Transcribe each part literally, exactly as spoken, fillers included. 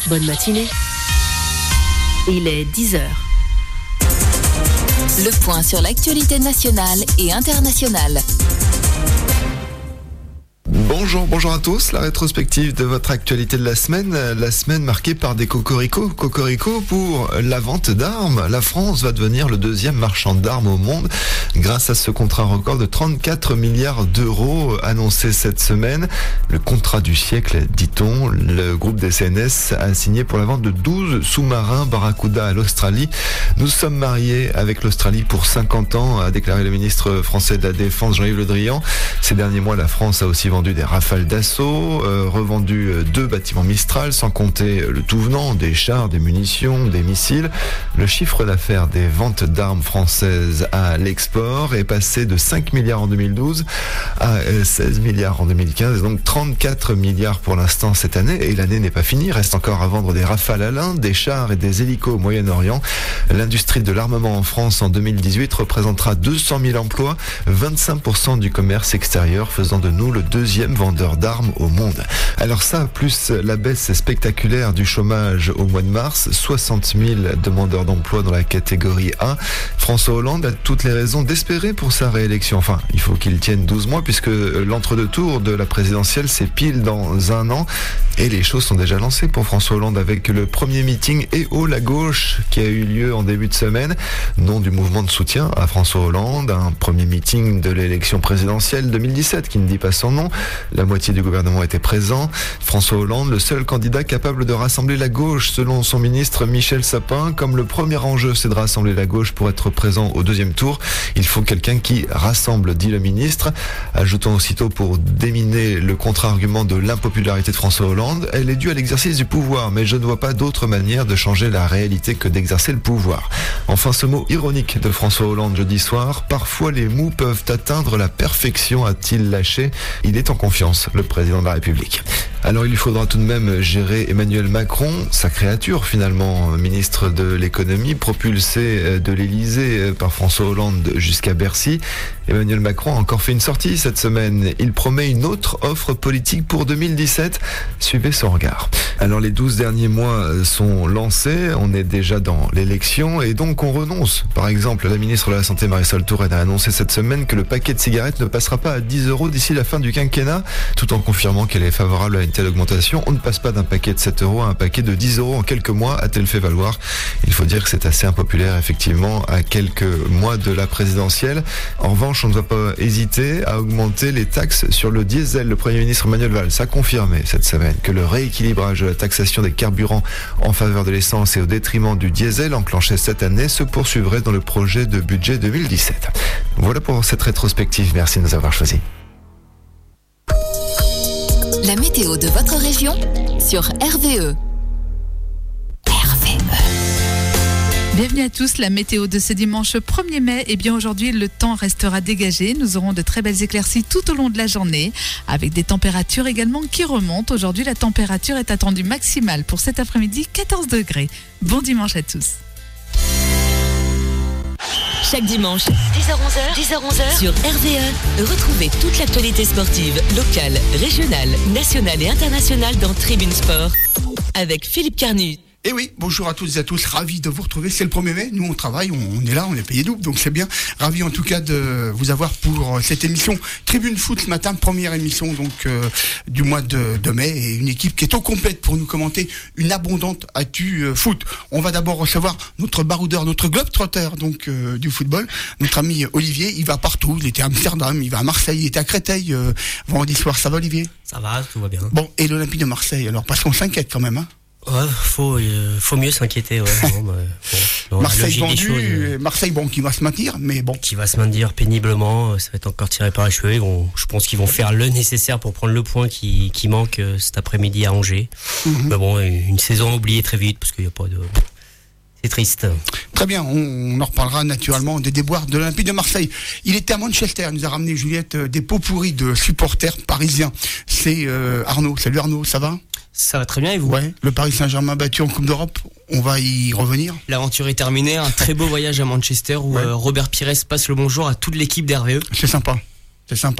Bonne matinée. Il est dix heures. Le point sur l'actualité nationale et internationale. Bonjour, bonjour à tous. La rétrospective de votre actualité de la semaine, la semaine marquée par des cocoricots. Cocoricots pour la vente d'armes. La France va devenir le deuxième marchand d'armes au monde grâce à ce contrat record de trente-quatre milliards d'euros annoncé cette semaine. Le contrat du siècle, dit-on. Le groupe des C N S a signé pour la vente de douze sous-marins Barracuda à l'Australie. Nous sommes mariés avec l'Australie pour cinquante ans, a déclaré le ministre français de la Défense Jean-Yves Le Drian. Ces derniers mois, la France a aussi vendu des Rafales d'assaut, euh, revendu deux bâtiments Mistral, sans compter le tout venant, des chars, des munitions, des missiles. Le chiffre d'affaires des ventes d'armes françaises à l'export est passé de cinq milliards en deux mille douze à seize milliards en deux mille quinze, donc trente-quatre milliards pour l'instant cette année. Et l'année n'est pas finie, reste encore à vendre des Rafales à l'Inde, des chars et des hélicos au Moyen-Orient. L'industrie de l'armement en France en deux mille dix-huit représentera deux cent mille emplois, vingt-cinq pour cent du commerce extérieur, faisant de nous le deuxième vendeur d'armes au monde. Alors ça, plus la baisse spectaculaire du chômage au mois de mars, soixante mille demandeurs d'emploi dans la catégorie A. François Hollande a toutes les raisons d'espérer pour sa réélection. Enfin, il faut qu'il tienne douze mois puisque l'entre-deux tours de la présidentielle, c'est pile dans un an. Et les choses sont déjà lancées pour François Hollande avec le premier meeting « Eh oh la gauche » qui a eu lieu en début de semaine. Nom du mouvement de soutien à François Hollande, un premier meeting de l'élection présidentielle deux mille dix-sept qui ne dit pas son nom. La moitié du gouvernement était présent. François Hollande, le seul candidat capable de rassembler la gauche selon son ministre Michel Sapin. Comme le premier enjeu c'est de rassembler la gauche pour être présent au deuxième tour, il faut quelqu'un qui rassemble, dit le ministre. Ajoutons aussitôt pour déminer le contre-argument de l'impopularité de François Hollande. Elle est due à l'exercice du pouvoir, mais je ne vois pas d'autre manière de changer la réalité que d'exercer le pouvoir. Enfin, ce mot ironique de François Hollande jeudi soir, parfois les mots peuvent atteindre la perfection, a-t-il lâché. Il est en confiance, le président de la République. Alors il lui faudra tout de même gérer Emmanuel Macron, sa créature finalement, ministre de l'économie, propulsé de l'Élysée par François Hollande jusqu'à Bercy. Emmanuel Macron a encore fait une sortie cette semaine. Il promet une autre offre politique pour deux mille dix-sept. Suivez son regard. Alors les douze derniers mois sont lancés, on est déjà dans l'élection et donc on renonce. Par exemple, la ministre de la Santé Marisol Touraine a annoncé cette semaine que le paquet de cigarettes ne passera pas à dix euros d'ici la fin du quinquennat, tout en confirmant qu'elle est favorable à une telle augmentation. On ne passe pas d'un paquet de sept euros à un paquet de dix euros en quelques mois, a-t-elle fait valoir. Il faut dire que c'est assez impopulaire effectivement à quelques mois de la présidentielle. En revanche, on ne doit pas hésiter à augmenter les taxes sur le diesel. Le Premier ministre Manuel Valls a confirmé cette semaine que le rééquilibrage de la taxation des carburants en faveur de l'essence et au détriment du diesel enclenché cette année se poursuivrait dans le projet de budget deux mille dix-sept. Voilà pour cette rétrospective. Merci de nous avoir choisis. La météo de votre région sur R V E. R V E. Bienvenue à tous, la météo de ce dimanche premier mai. Eh bien aujourd'hui, le temps restera dégagé. Nous aurons de très belles éclaircies tout au long de la journée, avec des températures également qui remontent. Aujourd'hui, la température est attendue maximale pour cet après-midi, quatorze degrés. Bon dimanche à tous. Chaque dimanche, dix heures onze heures, dix heures onze heures, sur R V E, retrouvez toute l'actualité sportive, locale, régionale, nationale et internationale dans Tribune Sport, avec Philippe Carnu. Et oui, bonjour à toutes et à tous, ravi de vous retrouver, c'est le premier mai, nous on travaille, on, on est là, on est payé double, donc c'est bien, ravi en tout cas de vous avoir pour cette émission Tribune Foot ce matin, première émission donc euh, du mois de, de mai, et une équipe qui est au complète pour nous commenter une abondante actu euh, foot. On va d'abord recevoir notre baroudeur, notre globetrotter donc euh, du football, notre ami Olivier, il va partout, il était à Amsterdam, il va à Marseille, il était à Créteil euh, vendredi soir, ça va Olivier ? Ça va, tout va bien. Bon, et l'Olympique de Marseille, alors parce qu'on s'inquiète quand même, hein ? Ouais, faut, euh, faut mieux s'inquiéter. Ouais. Bon, bah, bon, Marseille vendu, choses, euh, Marseille bon qui va se maintenir, mais bon. Qui va se maintenir péniblement, ça va être encore tiré par les cheveux. Bon, je pense qu'ils vont faire le nécessaire pour prendre le point qui, qui manque euh, cet après-midi à Angers. Mm-hmm. Mais bon, une saison oubliée très vite parce qu'il n'y a pas de... C'est triste. Très bien, on, on en reparlera naturellement des déboires de l'Olympique de Marseille. Il était à Manchester, il nous a ramené Juliette des pots pourris de supporters parisiens. C'est euh, Arnaud. Salut Arnaud, ça va ? Ça va très bien et vous ? Ouais, le Paris Saint-Germain battu en Coupe d'Europe, on va y revenir. L'aventure est terminée, un très beau voyage à Manchester où ouais. euh, Robert Pires passe le bonjour à toute l'équipe d'R V E. C'est sympa. C'est sympa.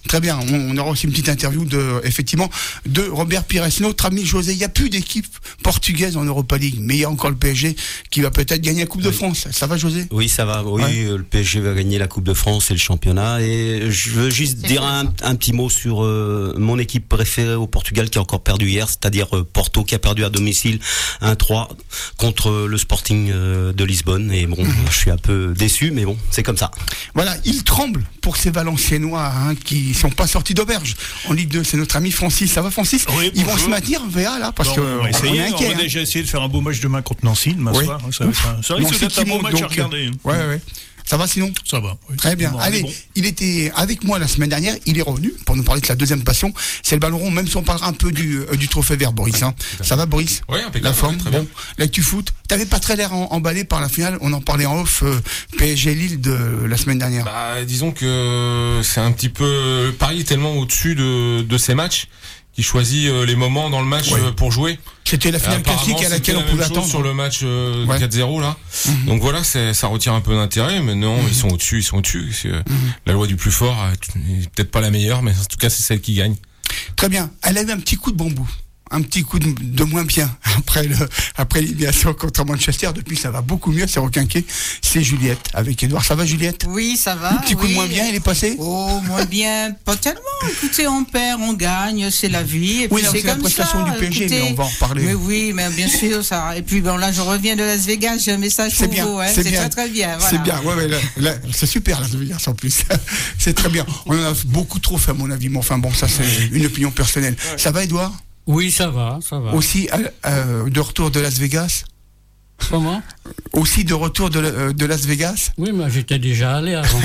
Très bien. On, on aura aussi une petite interview de, effectivement, de Robert Pires, notre ami José. Il n'y a plus d'équipe portugaise en Europa League, mais il y a encore le P S G qui va peut-être gagner la Coupe oui. de France. Ça va, José? Oui, ça va. Oui, ouais. Le P S G va gagner la Coupe de France et le championnat. Et je veux juste C'est dire un, un petit mot sur euh, mon équipe préférée au Portugal qui a encore perdu hier, c'est-à-dire euh, Porto qui a perdu à domicile un trois contre le Sporting euh, de Lisbonne. Et bon, mmh. je suis un peu déçu, mais bon, c'est comme ça. Voilà, il tremble pour ces Valenciennois hein, qui sont pas sortis d'auberge en Ligue deux. C'est notre ami Francis. Ça va, Francis? Oui, ils vont se maintenir V A là parce bon, que on, va essayer, on est inquiet. On va hein. déjà essayer de faire un beau match demain contre Nancy demain oui. soir. Ça, ça, ça risque d'être un beau match donc, à regarder. Ouais, ouais. Ça va sinon? Ça va. Oui. Très bien. Bon, allez, bon. il était avec moi la semaine dernière. Il est revenu pour nous parler de sa deuxième passion. C'est le ballon rond. Même si on parlera un peu du, euh, du trophée vert, Boris. Hein. Ça va, Boris? Oui, impeccable. La forme. Très bon. bien. L'actu foot. T'avais pas très l'air emballé par la finale. On en parlait en off. Euh, P S G Lille de la semaine dernière. Bah, disons que c'est un petit peu Paris est tellement au-dessus de, de ces matchs qui choisit euh, les moments dans le match ouais. euh, pour jouer. C'était la finale classique à laquelle on pouvait attendre. Sur le match euh, ouais. quatre zéro là. Mm-hmm. Donc voilà, c'est, ça retire un peu d'intérêt, mais non, mm-hmm. ils sont au-dessus, ils sont au-dessus. C'est, mm-hmm. La loi du plus fort est peut-être pas la meilleure, mais en tout cas c'est celle qui gagne. Très bien. Elle a eu un petit coup de bambou. Un petit coup de, de moins bien après le après l'élimination contre Manchester. Depuis, ça va beaucoup mieux, c'est requinqué. C'est Juliette avec Edouard. Ça va, Juliette? Oui, ça va. Un petit coup oui. de moins bien, il est passé? Oh, moins bien, pas tellement. Écoutez, on perd, on gagne, c'est la vie. Et puis oui, non, c'est, c'est comme la prestation ça. du P S G, Écoutez, mais on va en reparler. Mais oui, mais bien sûr, ça. Et puis bon, là, je reviens de Las Vegas, j'ai un message c'est pour bien, vous. Hein. C'est, c'est bien. très très bien. Voilà. C'est bien, ouais, ouais, là, là, c'est super Las Vegas en plus. C'est très bien. On en a beaucoup trop fait, à mon avis. Mais enfin bon, ça c'est une opinion personnelle. Ouais. Ça va, Edouard? Oui, ça va, ça va. Aussi euh, euh, de retour de Las Vegas? Comment? Aussi de retour de, euh, de Las Vegas? Oui, mais j'étais déjà allé avant.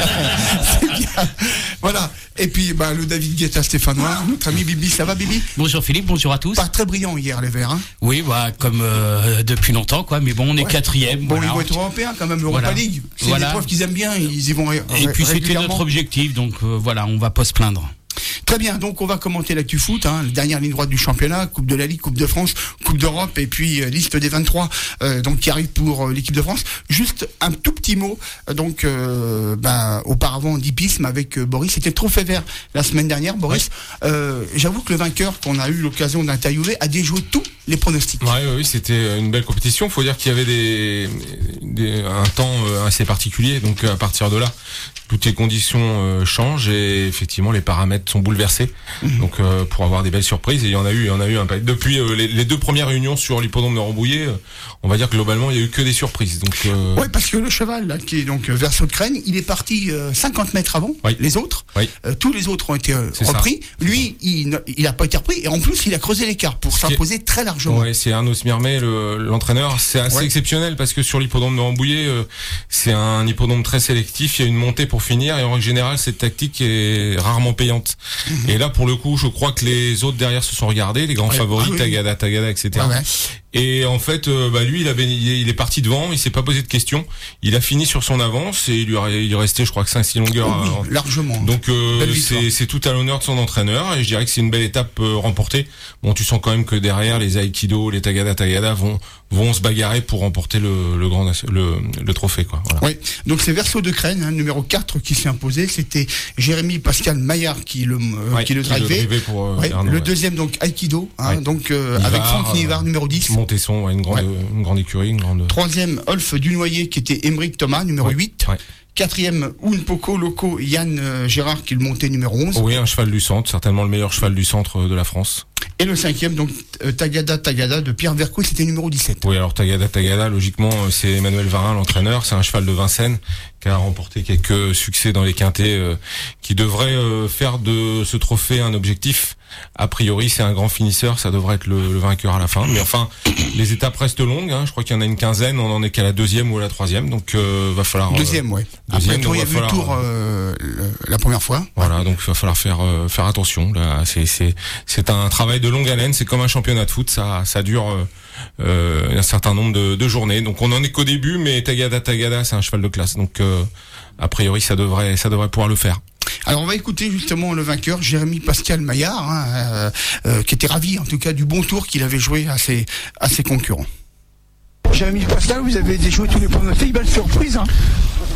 C'est bien. Voilà. Et puis bah, le David Guetta stéphanois, notre ami Bibi. Ça va, Bibi? Bonjour Philippe, bonjour à tous. Pas très brillant hier, les Verts. Hein. Oui, bah, comme euh, depuis longtemps, quoi. Mais bon, on est ouais. quatrième. Bon, voilà. ils vont être européens quand même, Europa voilà. League. C'est voilà. une épreuve qu'ils aiment bien, ils y vont ré- Et puis c'était notre objectif, donc euh, voilà, on va pas se plaindre. Très bien, donc on va commenter l'actu foot, hein, la dernière ligne droite du championnat, Coupe de la Ligue, Coupe de France, Coupe d'Europe et puis euh, liste des vingt-trois euh, donc qui arrive pour euh, l'équipe de France. Juste un tout petit mot, euh, donc euh, ben, auparavant d'hippisme avec euh, Boris, c'était le trophée vert la semaine dernière, Boris. Oui. Euh, j'avoue que le vainqueur qu'on a eu l'occasion d'interviewer a déjoué tous les pronostics. Oui, oui, c'était une belle compétition. Il faut dire qu'il y avait des, des, un temps assez particulier, donc à partir de là, toutes les conditions euh, changent et effectivement les paramètres sont bouleversés. Mmh. Donc euh, pour avoir des belles surprises, et il y en a eu, il y en a eu un peu. Depuis euh, les, les deux premières réunions sur l'hippodrome de Rambouillet, euh, on va dire que globalement il y a eu que des surprises. Donc euh... ouais, parce que le cheval là, qui est donc Verso de Crène, il est parti euh, cinquante mètres avant oui. les autres. Oui. Euh, tous les autres ont été euh, repris. Ça. Lui, il il a pas été repris et en plus il a creusé l'écart pour c'est s'imposer est... très largement. Ouais, c'est Arnaud Smirmet, le, l'entraîneur. C'est assez ouais. exceptionnel parce que sur l'hippodrome de Rambouillet, euh, c'est un hippodrome très sélectif. Il y a une montée pour finir et en règle générale cette tactique est rarement payante. Mmh. Et là pour le coup, je crois que les autres derrière se sont regardés, les grands ouais. favoris, ah, oui. Tagada, Tagada, et cetera. Ouais, ouais. Et en fait, euh, bah lui, il avait, il est parti devant, il s'est pas posé de questions. Il a fini sur son avance et il lui il restait, je crois que cinq six longueurs. Oh oui, à, largement. Donc euh, c'est, c'est tout à l'honneur de son entraîneur et je dirais que c'est une belle étape euh, remportée. Bon, tu sens quand même que derrière les Aikido, les Tagada, Tagada vont vont se bagarrer pour remporter le le grand le, le trophée quoi. Voilà. Oui. Donc c'est Verso de Crène, hein, numéro quatre qui s'est imposé. C'était Jérémy Pascal Maillard qui le euh, ouais, qui le drivait. Pour, euh, ouais. Arnaud, le ouais. deuxième donc Aikido, hein, ouais. donc euh, Nivard, avec Franck Nivard numéro dix. Montesson, ouais, une grande ouais. une grande écurie, une grande. Troisième Olf Dunoyer qui était Émeric Thomas numéro ouais. huit. Ouais. Quatrième, Unpoko Loco, Yann euh, Gérard qui le montait numéro onze. Oui, un cheval du centre, certainement le meilleur cheval du centre de la France. Et le cinquième, donc euh, Tagada Tagada de Pierre Vercouet, c'était numéro dix-sept. Oui, alors Tagada Tagada, logiquement, c'est Emmanuel Varin, l'entraîneur. C'est un cheval de Vincennes qui a remporté quelques succès dans les quintés, euh, qui devrait euh, faire de ce trophée un objectif. A priori, c'est un grand finisseur, ça devrait être le, le vainqueur à la fin. Mais enfin, les étapes restent longues. Hein. Je crois qu'il y en a une quinzaine. On en est qu'à la deuxième ou à la troisième, donc euh, va falloir. Deuxième, euh, ouais. Deuxième, Après, toi, il y a eu le tour euh, la première fois. Voilà, donc il va falloir faire euh, faire attention. Là, c'est c'est c'est un travail de longue haleine. C'est comme un championnat de foot. Ça ça dure euh, euh, un certain nombre de, de journées. Donc on en est qu'au début, mais Tagada Tagada, c'est un cheval de classe. Donc euh, a priori, ça devrait ça devrait pouvoir le faire. Alors on va écouter justement le vainqueur, Jérémy Pascal Maillard, hein, euh, euh, qui était ravi en tout cas du bon tour qu'il avait joué à ses, à ses concurrents. Jérémy Pascal, vous avez déjoué tous les pronostics, belle surprise. Hein.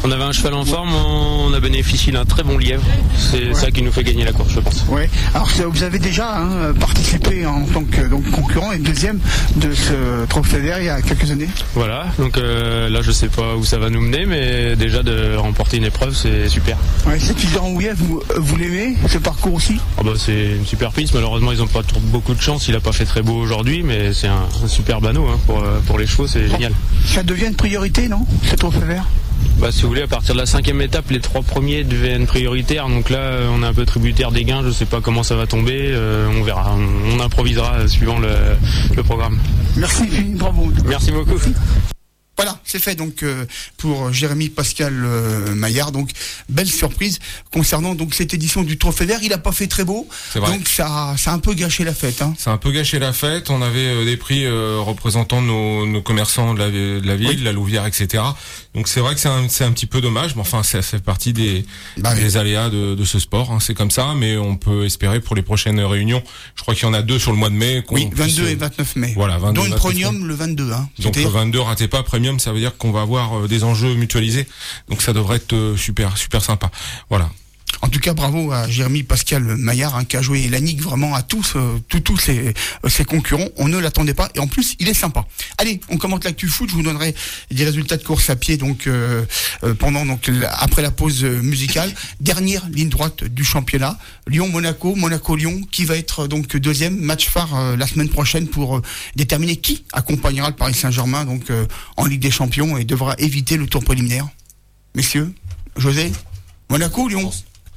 On avait un cheval en forme, on a bénéficié d'un très bon lièvre. C'est ouais. ça qui nous fait gagner la course, je pense. Ouais. Alors vous avez déjà hein, participé en tant que donc, concurrent et deuxième de ce trophée vert il y a quelques années. Voilà, donc euh, là je sais pas où ça va nous mener, mais déjà de remporter une épreuve c'est super. Ouais, cette fille d'Anouillet, vous, vous l'aimez, ce parcours aussi? Oh bah, c'est une super piste, malheureusement ils n'ont pas beaucoup de chance, il n'a pas fait très beau aujourd'hui, mais c'est un, un super banneau hein, pour, pour les chevaux, c'est bon. Génial. Ça devient une priorité, non, ce trophée vert? Bah, si vous voulez, à partir de la cinquième étape, les trois premiers deviennent prioritaires. Donc là, on est un peu tributaire des gains. Je sais pas comment ça va tomber. Euh, on verra. On, on improvisera suivant le, le programme. Merci, bravo. Merci beaucoup. Voilà, c'est fait donc euh, pour Jérémy Pascal euh, Maillard. Donc belle surprise concernant donc cette édition du Trophée Vert. Il a pas fait très beau, donc ça, ça a un peu gâché la fête. Hein. Ça a un peu gâché la fête. On avait euh, des prix euh, représentant nos, nos commerçants de la, de la ville, oui. la Louvière, et cetera. Donc c'est vrai que c'est un, c'est un petit peu dommage, mais enfin ça fait partie des, bah, des oui. aléas de, de ce sport. Hein. C'est comme ça, mais on peut espérer pour les prochaines réunions. Je crois qu'il y en a deux sur le mois de mai. Oui, vingt-deux puisse... et vingt-neuf mai. Voilà, vingt-deux. Dont une premium le vingt-deux. Hein. Donc le vingt-deux, ratez pas premium. Ça veut dire qu'on va avoir des enjeux mutualisés, donc ça devrait être super super sympa. Voilà. En tout cas, bravo à Jérémy Pascal Maillard hein, qui a joué la nique vraiment à tous, euh, tous, tous ses, euh, ses concurrents. On ne l'attendait pas et en plus, il est sympa. Allez, on commente l'actu foot. Je vous donnerai des résultats de course à pied donc euh, euh, pendant donc après la pause musicale. Dernière ligne droite du championnat. Lyon-Monaco, Monaco-Lyon, qui va être donc deuxième match phare euh, la semaine prochaine pour euh, déterminer qui accompagnera le Paris Saint-Germain donc euh, en Ligue des Champions et devra éviter le tour préliminaire. Messieurs, José, Monaco, Lyon.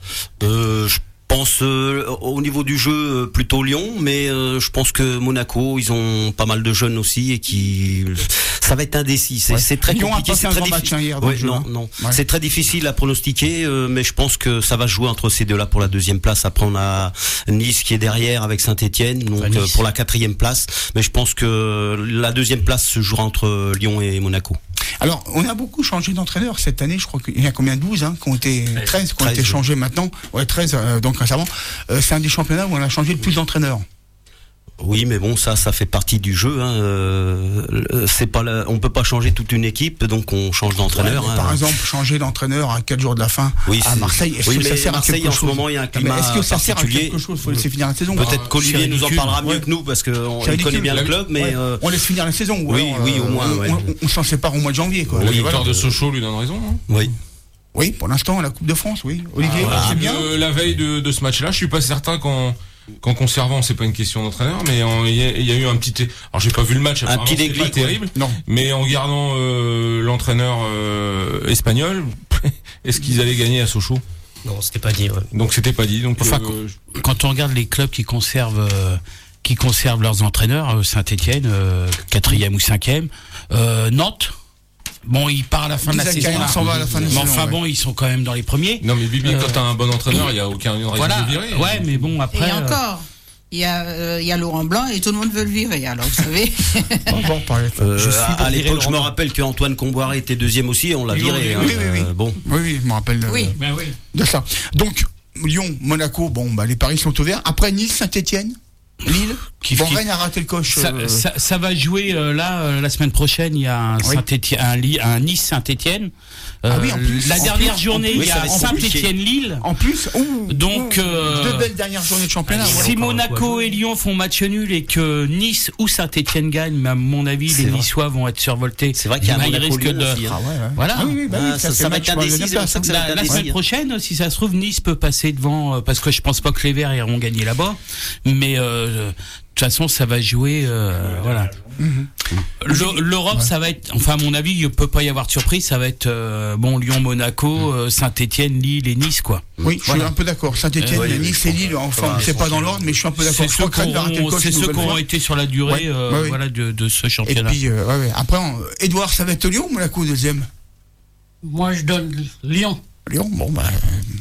Euh, je pense euh, au niveau du jeu euh, plutôt Lyon, mais euh, je pense que Monaco, ils ont pas mal de jeunes aussi et qui ça va être indécis. C'est, ouais. c'est très Lyon compliqué. A pas fait un grand match hein, hier. Ouais, jeu, non, hein. non. Ouais. C'est très difficile à pronostiquer, euh, mais je pense que ça va jouer entre ces deux-là pour la deuxième place. Après, on a Nice qui est derrière avec Saint-Etienne, donc enfin, euh, pour la quatrième place. Mais je pense que la deuxième place se jouera entre Lyon et Monaco. Alors, on a beaucoup changé d'entraîneur cette année. Je crois qu'il y a combien? douze hein, qui ont été treize, qui ont été changés maintenant. Ouais, treize, euh, donc récemment. Euh, c'est un des championnats où on a changé le plus d'entraîneurs. Oui, mais bon, ça, ça fait partie du jeu. Hein. Euh, c'est pas, la, on peut pas changer toute une équipe, donc on change d'entraîneur. Ouais, hein. Par exemple, changer d'entraîneur à quatre jours de la fin oui, à Marseille. Est-ce oui, que ça sert Marseille, à quelque en chose? ce moment, il y a un climat Est-ce que ça sert à particulier. quelque chose? Faut laisser finir la saison. Peut-être ah, qu'Olivier nous en parlera mieux ouais. que nous parce qu'on connaît bien le club, mais ouais. euh... on laisse finir la saison. Oui, alors, oui, au moins. On, ouais. on, on s'en sépare au mois de janvier, quoi. La victoire de Sochaux lui donne raison. Hein. Oui. Oui, pour l'instant, la Coupe de France, oui. Olivier, ah, c'est bien. Euh, la veille de, de ce match-là, je suis pas certain qu'en qu'en conservant, c'est pas une question d'entraîneur, mais il y, y a eu un petit. Alors j'ai pas vu le match, un petit déclic, pas terrible. Ouais. Non. Mais en gardant euh, l'entraîneur euh, espagnol, est-ce qu'ils allaient gagner à Sochaux? Non, c'était pas dit. Ouais. Donc c'était pas dit. Donc enfin, euh, quand on regarde les clubs qui conservent. Euh, qui conservent leurs entraîneurs, Saint-Etienne, euh, quatrième ou cinquième, euh, Nantes. Bon, il part à la fin de la saison. S'en va à la fin de la mais saison, enfin ouais. bon, ils sont quand même dans les premiers. Non, mais Bibi, euh, quand t'as un bon entraîneur, il y a aucun raison voilà, de virer. Ouais, mais bon après. Et encore. Il y a, euh, il y a Laurent Blanc et tout le monde veut le virer. Alors vous savez. euh, je suis à l'époque, je me rappelle qu'Antoine Comboiré était deuxième aussi, on l'a viré. Oui, oui, oui. Euh, bon. Oui, oui, je me rappelle. Oui. Euh, Ben oui. De ça. Donc Lyon, Monaco, bon, bah les paris sont ouverts. Après Nice, Saint-Etienne. Lille, qui bon, Rennes a raté le coche. Ça, euh... ça, ça va jouer euh, là euh, la semaine prochaine. Il y a un, oui. Saint-Étienne, un, un Nice Saint-Étienne. Euh, ah oui, en plus, la en dernière plus, journée, plus, il y a Saint-Étienne Lille. En plus, ouh, donc ouh, euh, deux belles dernières journées de championnat. Si Monaco et Lyon font match nul et que Nice ou Saint-Étienne gagnent, mais à mon avis, c'est les vrai. Niçois vont être survoltés. C'est vrai qu'il y a un risque de. Aussi, hein. Ah ouais, ouais. Voilà. Ah oui, oui, bah oui, ah, ça, ça va être indécis. La, la semaine prochaine, si ça se trouve, Nice peut passer devant, parce que je pense pas que les Verts iront gagner là-bas, mais. Euh, de toute façon, ça va jouer, euh, voilà. Mm-hmm. L'Europe, ouais. ça va être, enfin, à mon avis, il peut pas y avoir de surprise. Ça va être euh, bon, Lyon, Monaco, euh, Saint-Étienne, Lille et Nice, quoi. Oui, je voilà. suis un peu d'accord. Saint-Étienne, euh, ouais, Nice et Lille. Enfin, c'est pas dans l'ordre, mais je suis un peu d'accord. C'est ceux qui auront été sur la durée, ouais, euh, ouais, ouais. voilà, de, de ce championnat. Et puis, euh, ouais, ouais. après, Edouard, ça va être Lyon, Monaco deuxième. Moi, je donne Lyon. Lyon, bon, bah,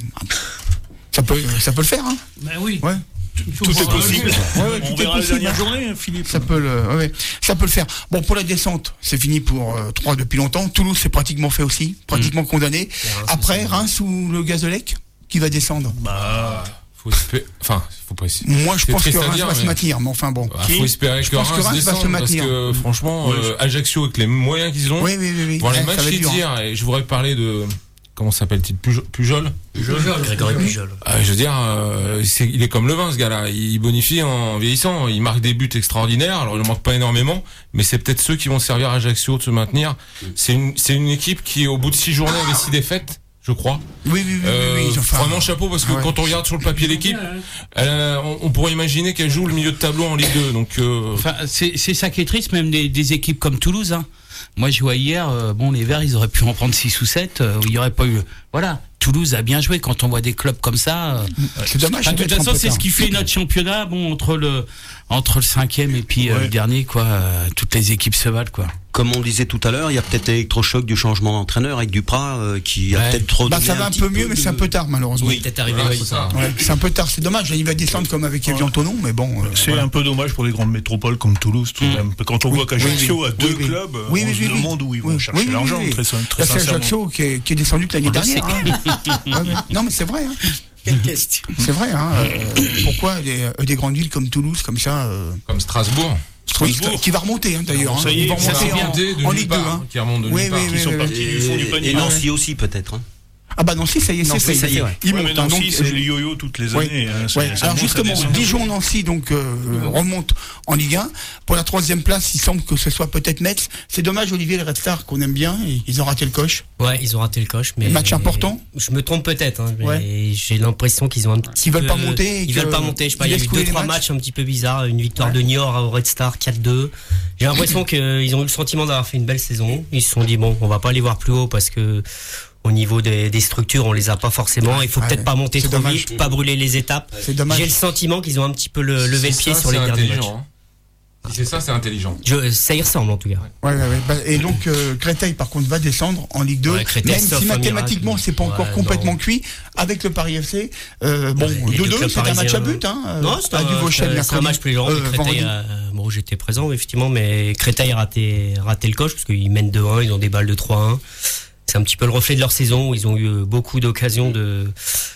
ça peut, ça peut le faire, hein. Ben oui. Ouais. Tout, tout est possible. Ouais, ouais, on tout verra est possible, la dernière hein. journée, Philippe. Ça peut le, ouais, ça peut le faire. Bon, pour la descente, c'est fini pour euh, trois depuis longtemps. Toulouse, c'est pratiquement fait aussi, pratiquement mmh. condamné. Reims, Après, Reims ou le Gazolec qui va descendre. Bah, faut espérer. Enfin, faut pas essayer. Moi, je pense que Reims dire, va mais... se maintenir, mais enfin bon. Bah, faut espérer que Reims, que Reims descende, va se maintenir. Parce que franchement, ouais, euh, Ajaccio avec les moyens qu'ils ont, oui, oui, oui, oui. pour ouais, les matchs qu'ils tirent, et je voudrais parler de comment s'appelle-t-il, Pujol, Pujol Pujol, Grégory Pujol. Euh, je veux dire, euh, c'est, il est comme le vin, ce gars-là. Il bonifie en vieillissant. Il marque des buts extraordinaires. Alors, il ne manque pas énormément, mais c'est peut-être ceux qui vont servir à Ajaccio de se maintenir. C'est une, c'est une équipe qui, au bout de six journées, avait six défaites, je crois. Oui, oui, oui. Euh, oui, oui enfin, vraiment chapeau, parce que ouais. quand on regarde sur le papier l'équipe, euh, on, on pourrait imaginer qu'elle joue le milieu de tableau en Ligue deux. Donc, euh... enfin, c'est, c'est ça qui est triste, même des, des équipes comme Toulouse. Hein. Moi, je vois hier, euh, bon, les Verts, ils auraient pu en prendre six ou sept, euh, il n'y aurait pas eu. Voilà. Toulouse a bien joué quand on voit des clubs comme ça. Euh, c'est dommage. Enfin, de toute façon, c'est ce qui fait notre championnat. Bon, entre le entre le cinquième et puis euh, ouais. le dernier, quoi, euh, toutes les équipes se valent, quoi. Comme on disait tout à l'heure, il y a peut-être l'électrochoc du changement d'entraîneur avec Duprat euh, qui a ouais. peut-être trop. Bah, ça va un, un peu mieux, peu mais de... c'est un peu tard malheureusement. Oui, peut-être arrivé. Ouais, oui. c'est, ça. Ouais, c'est un peu tard, c'est dommage. Il va descendre comme avec Evian Tonon, mais bon. Euh, c'est voilà. un peu dommage pour les grandes métropoles comme Toulouse, tout de mmh. même. Quand on oui, voit qu'Ajaccio oui, a deux oui, clubs, oui, on oui, se oui, demande où ils vont oui, chercher oui, l'argent. Oui, très, très Là, c'est Ajaccio qui est, qui est descendu que l'année dernière. Hein. Non, mais c'est vrai. Hein. Quelle question. C'est vrai. Hein. Euh, pourquoi des, des grandes villes comme Toulouse, comme ça euh... Comme Strasbourg. Oui, qui va remonter hein, d'ailleurs. Ça y est, ils vont remonter en, en, en Ligue deux. Hein. Qui remonte de oui, nulle part. Oui, qui oui, sont oui, partis oui. du fond du panier. Et Nancy aussi peut-être. Hein. Ah bah Nancy, ça y est, Nancy, c'est ça y est. Ouais. Ils ouais, montent. Nancy, donc, c'est le yo-yo toutes les années. Ouais. Hein, c'est, ouais. c'est Alors bon, justement, Dijon-Nancy donc euh, remonte en Ligue un. Pour la troisième place, il semble que ce soit peut-être Metz. C'est dommage, Olivier, le Red Star qu'on aime bien, ils ont raté le coche. Ouais, ils ont raté le coche, mais match important. Je me trompe peut-être, hein, mais ouais. j'ai l'impression qu'ils ont un petit. Ils veulent peu... pas monter. Ils veulent pas monter. Je sais pas, il y a eu deux trois matchs. matchs un petit peu bizarres. Une victoire ouais. de Niort au Red Star quatre deux. J'ai l'impression qu'ils ont eu le sentiment d'avoir fait une belle saison. Ils se sont dit bon, on va pas aller voir plus haut parce que. Au niveau des, des structures, on les a pas forcément. Il faut ouais, peut-être pas monter trop dommage. vite, pas brûler les étapes. J'ai le sentiment qu'ils ont un petit peu le, levé le pied ça, sur les derniers matchs. Hein. Si c'est ça, c'est intelligent. Je, ça y ressemble en tout cas. Ouais, ouais, ouais. Bah, et donc euh, Créteil, par contre, va descendre en Ligue deux, ouais, Créteil, même si mathématiquement c'est pas encore ouais, complètement non. cuit. Avec le Paris F C, euh, bon, deux deux, c'est un match à but. Hein, non, c'est un, c'est un match plus lent. Euh, Créteil, euh, bon, j'étais présent effectivement, mais Créteil a raté, raté le coche parce qu'ils mènent deux un, ils ont des balles de trois un. C'est un petit peu le reflet de leur saison où ils ont eu beaucoup d'occasions de,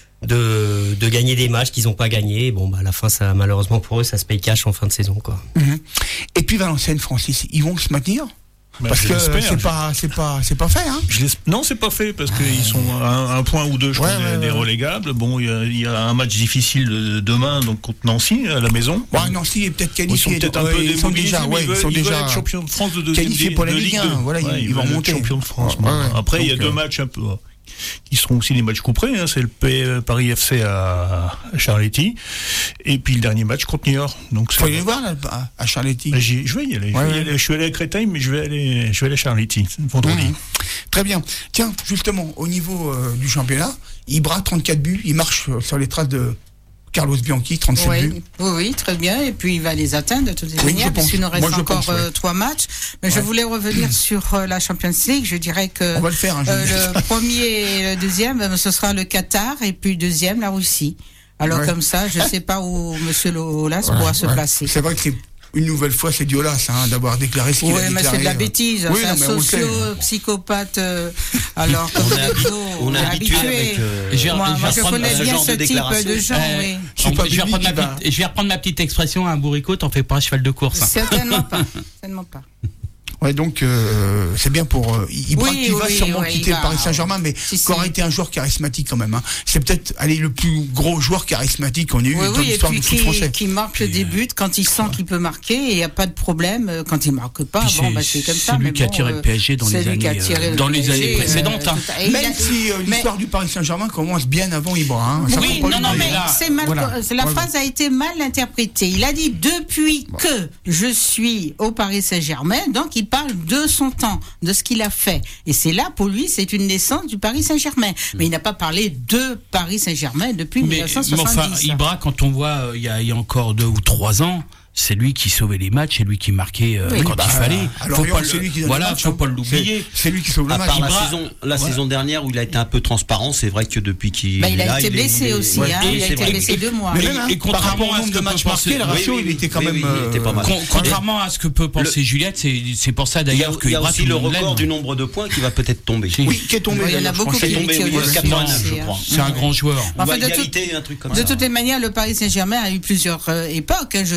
de, de gagner des matchs qu'ils n'ont pas gagnés. Bon, bah, à la fin, ça, malheureusement pour eux, ça se paye cash en fin de saison, quoi. Mmh. Et puis Valenciennes, Francis, ils vont se maintenir? Ben, parce que c'est pas, c'est pas, c'est pas fait, hein. Je non, c'est pas fait parce qu'ils ah, sont à un, un point ou deux, je ouais, crois, ouais, des, des relégables. Bon, il y, y a un match difficile demain, donc contre Nancy à la maison. Ouais, Nancy est peut-être qualifié. Ils sont peut-être un peu ils sont déjà, ouais, ils sont ils déjà champions de France de deuxième qualifiés pour la de Ligue un. Voilà, ouais, ils, ils, ils vont monter. Champions de France. Ouais, ouais. Après, il y a donc, deux euh... matchs un peu. Qui seront aussi des matchs couperés, hein, c'est le P, Paris F C à, à Charletti, et puis le dernier match contre Niort. Donc faut aller voir là, à Charletti. Je vais y aller. Ouais, je, vais ouais. y aller. Je suis allé à Créteil, mais je vais aller, je vais aller à Charletti vendredi. Mmh. Très bien. Tiens, justement, au niveau euh, du championnat, Ibra trente-quatre buts, il marche sur les traces de Carlos Bianchi, trente-sept oui, buts. Oui, oui, très bien. Et puis il va les atteindre de toutes les oui, manières, puisqu'il nous reste Moi, encore pense, ouais. euh, trois matchs. Mais ouais. je voulais revenir sur euh, la Champions League. Je dirais que On va le, faire, hein, euh, le premier et le deuxième, euh, ce sera le Qatar, et puis le deuxième, la Russie. Alors ouais. comme ça, je ne sais pas où M. Lolas ouais, pourra ouais. se placer. C'est vrai que c'est une nouvelle fois, c'est du Olas hein, d'avoir déclaré ce qu'il oui, a déclaré. Oui, mais c'est de la bêtise. Oui, c'est un socio-psychopathe. Euh, alors, on, a, on est habitué. Avec, euh, je, moi, moi, je connais bien ce, ce type de gens. Euh, oui. Je, je, vais reprendre ma petite, je vais reprendre ma petite expression. Un bourricot, t'en fais pas un cheval de course. Certainement pas. Certainement pas. Ouais, donc euh, c'est bien pour euh, Ibra oui, qui va oui, sûrement oui, quitter va, le Paris Saint-Germain, mais si, qui aurait si. été un joueur charismatique quand même. Hein. C'est peut-être allez le plus gros joueur charismatique qu'on ait eu oui, dans oui, l'histoire du foot français. Qui marque puis, des buts quand il sent ouais. qu'il peut marquer et il n'y a pas de problème. Quand il marque pas, puis bon, c'est, bah, c'est comme ça. C'est lui qui a tiré le P S G dans les années, euh, dans les années précédentes. Euh, Même si euh, l'histoire du Paris Saint-Germain commence bien avant Ibra. Hein. Oui, non, non, mais c'est mal. La phrase a été mal interprétée. Il a dit depuis que je suis au Paris Saint-Germain, donc il parle de son temps, de ce qu'il a fait. Et c'est là, pour lui, c'est une naissance du Paris Saint-Germain. Mais il n'a pas parlé de Paris Saint-Germain depuis mais, mille neuf cent soixante-dix. Mais enfin, Ibra, quand on voit, il euh, y, y a encore deux ou trois ans, c'est lui qui sauvait les matchs, c'est lui qui marquait euh, oui, quand bah, il fallait. Alors, faut Lyon, pas c'est lui qui le, voilà, faut pas l'oublier. C'est, c'est lui qui sauve le à match. Part la Ibra, saison, la ouais. saison dernière où il a été un peu transparent, c'est vrai que depuis qu'il bah, il a là, été il blessé est, aussi. Ouais. Hein, il a été blessé deux mois. Mais même, hein, et contrairement au nombre de matchs marqués, le ratio, il était quand même pas mal. Contrairement à ce que peut penser Juliette, c'est pour ça d'ailleurs que il y a aussi le record du nombre de points qui va peut-être tomber. Oui, qui est tombé. Il y en a beaucoup qui est tombé. quatre-vingt-neuf, je crois. C'est un grand joueur. De toutes les manières, le Paris Saint-Germain a eu plusieurs époques. Je veux dire,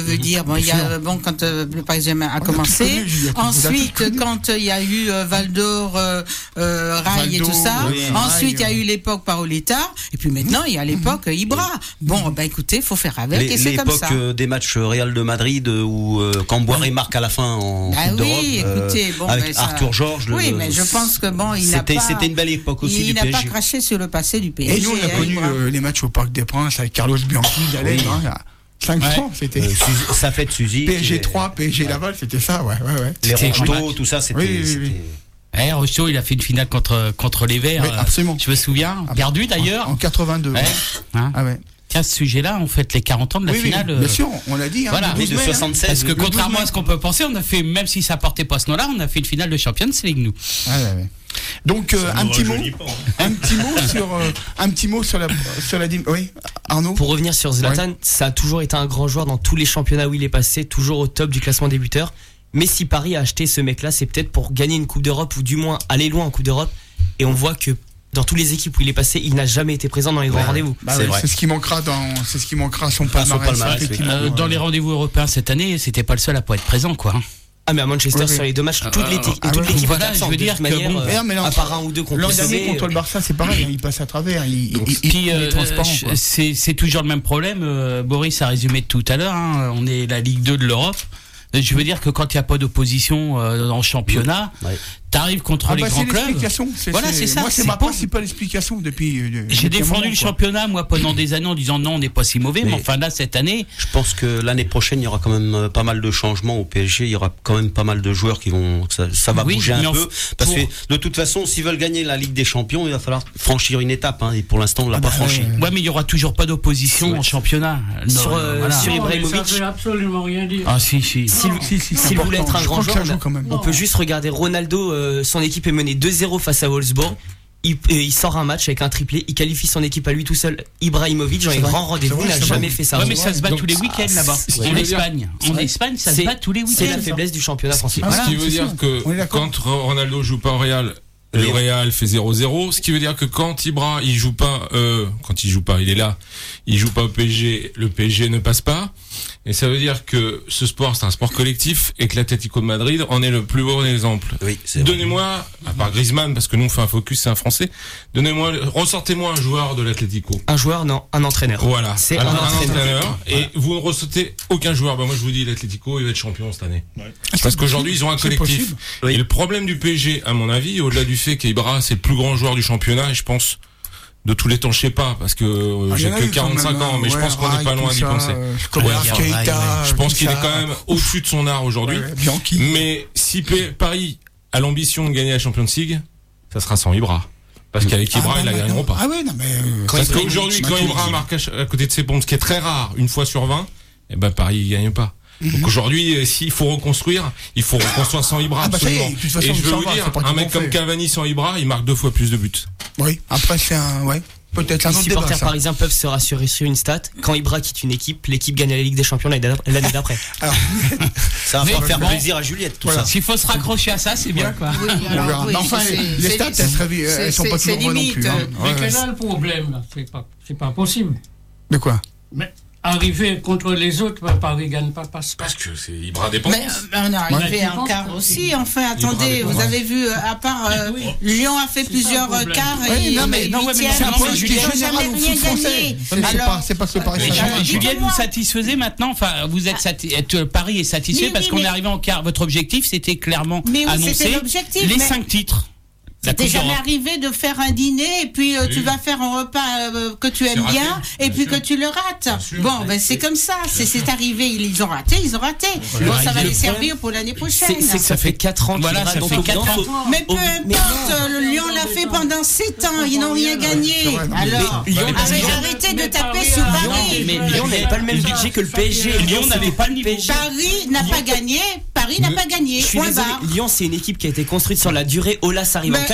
Bon, il y a bon quand euh, le Parisien a commencé. Ensuite, quand il y a eu euh, Val d'Or, euh, euh, Rail Valdo, et tout ça. Oui, Ensuite, il y a eu l'époque Paoletta. Et puis maintenant, il y a l'époque mm-hmm. Ibra. Bon, bah écoutez, faut faire avec. Les, et c'est comme ça. L'époque des matchs Real de Madrid où euh, quand Boiré marque à la fin en ah Coupe d'Europe, oui, écoutez, bon, avec ça... Arthur Georges. Oui, le... mais je pense que bon, il n'a pas. C'était une belle époque aussi il du P S G. Il n'a pas craché sur le passé du P S G. Et nous, on a connu euh, les matchs au Parc des Princes avec Carlos Bianchi, Gallet, oui. hein, il y a cinq ouais. ans, c'était. Euh, ça fait de Suzy. P S G trois, P S G Laval, c'était ça, ouais, ouais, ouais. Les Rocheteau, tout ça, c'était. Oui, oui, oui. Eh, Rocheteau, il a fait une finale contre, contre les Verts. Oui, absolument. Je me souviens. Perdu d'ailleurs. En, en quatre-vingt-deux. Ouais. Hein ah ouais. Tiens, ce sujet-là, on fête les quarante ans de la oui, finale. Oui, bien sûr, on l'a dit. Hein, voilà. de soixante-seize. Parce que contrairement à ce qu'on peut penser, on a fait, même si ça portait pas ce nom-là, on a fait une finale de Champions League, nous. Ouais, ouais, ouais. Donc euh, un petit mot, pas, hein. un petit mot sur euh, un petit mot sur la sur la oui Arnaud. Pour revenir sur Zlatan, ouais. ça a toujours été un grand joueur dans tous les championnats où il est passé, toujours au top du classement des buteurs. Mais si Paris a acheté ce mec-là, c'est peut-être pour gagner une Coupe d'Europe ou du moins aller loin en Coupe d'Europe. Et on voit que dans toutes les équipes où il est passé, il n'a jamais été présent dans les grands ouais. rendez-vous. Bah c'est, ouais, vrai. c'est ce qui manquera dans, c'est ce qui manquera à son palmarès. Ah, euh, dans les rendez-vous européens cette année, c'était pas le seul à pas être présent, quoi. Ah mais à Manchester oui, oui. sur les deux matchs, toute l'équipe, ah, toute ouais, l'équipe voilà, je veux dire que manière, bon, euh, mais non, à part un ou deux qu'on l'an dernier contre le Barça, c'est pareil, hein, il passe à travers, il, Donc, il, puis, il euh, est transparent. C'est, c'est toujours le même problème. Euh, Boris a résumé tout à l'heure. Hein, on est la Ligue deux de l'Europe. Je veux dire que quand il n'y a pas d'opposition euh, en championnat, ouais. t'arrives contre ah les bah grands c'est clubs. C'est, voilà, c'est, c'est ça. Moi, c'est, c'est ma pas... principale explication depuis. Euh, J'ai défendu le championnat, moi, pendant des années en disant non, on n'est pas si mauvais, mais, mais enfin là, cette année. Je pense que l'année prochaine, il y aura quand même pas mal de changements au P S G. Il y aura quand même pas mal de joueurs qui vont. Ça, ça va oui, bouger un peu. Parce pour... que de toute façon, s'ils veulent gagner la Ligue des Champions, il va falloir franchir une étape. Hein, et pour l'instant, on l'a ah pas bah, franchi. Ouais, ouais, mais il n'y aura toujours pas d'opposition ouais. en championnat. Non, sur euh, voilà. sur Ibrahimovic. Ça veut absolument rien dire. Ah si, si. S'il voulait être un grand joueur, on peut juste regarder Ronaldo, son équipe est menée deux zéro face à Wolfsburg. Il, il sort un match avec un triplé, il qualifie son équipe à lui tout seul. Ibrahimovic, dans les grands rendez-vous, il n'a jamais fait ça. Ouais, mais ça se bat Donc, tous les week-ends là-bas. En Espagne. En Espagne, ça se bat tous les week-ends. C'est la faiblesse du championnat français. Ce qui veut dire que quand Ronaldo joue pas au Real, le Real fait zéro zéro, ce qui veut dire que quand Ibra il joue pas, euh, quand il joue pas, il est là, il joue pas au P S G, le P S G ne passe pas. Et ça veut dire que ce sport, c'est un sport collectif et que l'Atlético de Madrid en est le plus beau exemple. Oui, c'est Donnez-moi, à part Griezmann, parce que nous on fait un focus, c'est un Français, donnez-moi, ressortez-moi un joueur de l'Atlético. Un joueur, non, un entraîneur. Voilà, c'est un, un, un entraîneur. entraîneur. Et voilà. Vous ne ressortez aucun joueur. Ben moi je vous dis, l'Atlético, il va être champion cette année. Ouais. Parce qu'aujourd'hui, ils ont un collectif. Oui. Et le problème du P S G, à mon avis, au-delà du fait qu'Ibra, c'est le plus grand joueur du championnat, et je pense, de tous les temps, je sais pas, parce que euh, ah, j'ai que quarante-cinq ans, mais ouais, je pense qu'on n'est pas loin d'y penser. Euh, ouais, Keita, je pense qu'il est quand même au-dessus de son art aujourd'hui. Ouais, ouais, mais si Paris a l'ambition de gagner la Champions League, ça sera sans Ibra. Parce qu'avec Ibra, ah, ils la gagneront pas. Ah ouais, non, mais euh, parce qu'aujourd'hui, quand Ibra marque à côté de ses pompes, ce qui est très rare, une fois sur vingt, eh ben Paris, il gagne pas. Mm-hmm. Donc aujourd'hui, s'il faut reconstruire, il faut reconstruire sans Ibra, ah bah absolument. Est, façon, et je veux vous va, dire, un mec comme Cavani sans Ibra, il marque deux fois plus de buts. Oui, après c'est un, ouais. Peut-être un les autre supporters débat, parisiens peuvent se rassurer sur une stat. Quand Ibra quitte une équipe, l'équipe gagne la Ligue des Champions l'année d'après. Alors, ça va pas faire bon, plaisir à Juliette, tout voilà. ça. S'il faut se raccrocher à ça, c'est bien, quoi. Oui, alors, oui, mais enfin, les stats, elles, très, elles sont pas toujours bonnes non plus. Hein. Mais ouais, quel est le problème, là? C'est pas, c'est pas possible. De quoi? Mais arriver contre les autres, bah, Paris gagne pas parce, parce que c'est Ibra dépend. Mais euh, on est arrivé ouais. en quart aussi. Enfin, attendez, vous avez vu, à part euh, oui. Lyon a fait c'est plusieurs quarts et oui, non mais non, ouais, mais c'est un point qui est général au foot français. Alors, c'est pas que le Paris Saint-Germain. Juliette, vous satisfaisez maintenant. Enfin, vous êtes satisfait. Paris est satisfait parce qu'on est arrivé en quart. Votre objectif, c'était clairement annoncer les cinq titres. T'es jamais arrivé de faire un dîner et puis euh, oui. tu vas faire un repas euh, que tu aimes bien, bien et bien puis sûr. que tu le rates. Sûr, bon, ben c'est comme ça. C'est, c'est arrivé. Ils ont raté, ils ont raté. Bon, ça va les servir pour l'année prochaine. C'est, c'est que ça fait quatre ans. Voilà, ça fait quatre ans. Mais peu importe. Le Lyon l'a fait pendant sept ans. Ils n'ont rien gagné. Alors, arrêtez de taper sur Paris. Mais Lyon n'avait pas le même budget que le P S G. Lyon n'avait pas le niveau. Paris n'a pas gagné. Paris n'a pas gagné. Point barre. Lyon, c'est une équipe qui a été construite sur la durée. Olas arrive en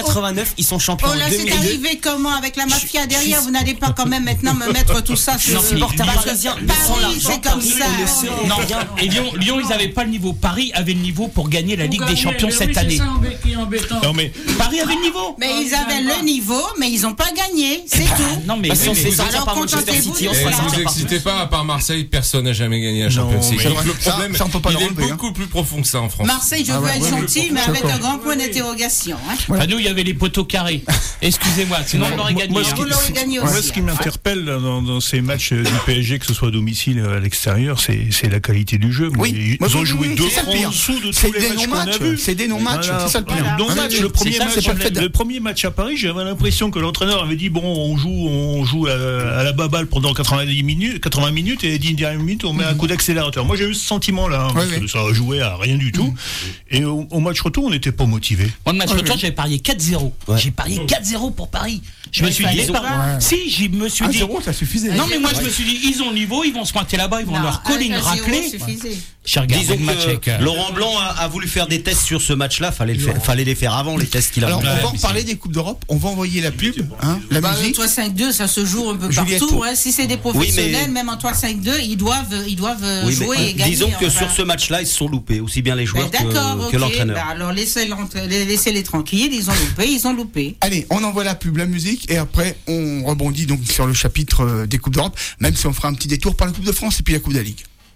quatre-vingt-neuf, ils sont champions Oh là, en deux c'est mille deux. arrivé comment avec la mafia derrière? Vous n'allez pas quand même maintenant me mettre tout ça sur Non, le supporters parisiens, Paris, sans l'argent, c'est comme Paris, ça. on le sait. Non, et Lyon, Lyon, ils n'avaient pas le niveau. Paris avait le niveau pour gagner la Ligue des Champions cette année. Non, mais Paris avait le niveau. Mais ils avaient le niveau, mais ils n'ont pas gagné, c'est tout. Non, mais Parce qu'on se fait sortir Alors, par Manchester contentez-vous City, de on Et se ça. fait vous sortir par excitez pas, à part Marseille, personne n'a jamais gagné la Champions Non, League. mais Donc le ça, problème, ça, on peut pas il le est relever, hein. beaucoup plus profond que ça en France. Marseille, je Ah veux ouais, être ouais, gentil, mais je suis avec d'accord. un grand point d'interrogation. Hein. Enfin, nous, il y avait les poteaux carrés. Excusez-moi, sinon on aurait Moi, gagné. moi, hein. ce qui- Vous l'aurez gagné Moi, aussi. ce qui m'interpelle dans, dans ces matchs du P S G, que ce soit à domicile ou à l'extérieur, c'est c'est la qualité du jeu. Oui. Ils Moi, ont oui, joué oui, deux c'est ça le francs pire. en dessous de C'est tous les des matchs qu'on a non-matchs, vus. c'est des non-matchs, Voilà. c'est ça le pire. Non Voilà. match. C'est Le premier ça, match, c'est pas le fait de- le premier match à Paris, j'avais l'impression que l'entraîneur avait dit bon, on joue, on joue à, à la baballe pendant quatre-vingt-dix minutes, quatre-vingts minutes, et les dix dernières minutes, on met un coup d'accélérateur. Moi, j'ai eu ce sentiment-là, hein, parce Oui, que oui. ça a joué à rien du tout. Et au, au match retour, on n'était pas motivé. Moi, le match Ouais, retour, ouais. j'avais parié quatre zéro. Ouais. J'ai parié quatre zéro pour Paris. Je me Ouais, suis fallait dit, pas. pas- si, je me suis un dit. zéro, ça suffisait. Non, mais moi, je me suis dit, ils ont le niveau, ils vont se pointer là-bas, ils vont Non, leur coller une avec un zéro, raclée. suffisait. J'ai regardé Disons le match avec. que euh, Laurent Blanc a, a voulu faire des tests sur ce match-là. Fallait, le faire- fallait les faire avant les tests qu'il a Alors, on voulu va faire. en parler des Coupes d'Europe. On va envoyer la pub, hein, la Bah, musique. trois cinq deux, ça se joue un peu Juliette. partout. Hein. Si c'est des professionnels, mais- même en trois cinq deux, ils doivent, ils doivent euh, Oui, mais, jouer euh, et gagner. disons que enfin. sur ce match-là, ils se sont loupés, aussi bien les Ben, joueurs d'accord, que, que ok. l'entraîneur. Ben, alors laissez les, laissez-les tranquilles, ils ont loupé, ils ont loupé. Allez, on envoie la pub, la musique, et après, on rebondit donc sur le chapitre euh, des Coupes d'Europe, même si on fera un petit détour par la Coupe de France et puis la Coupe de la Ligue.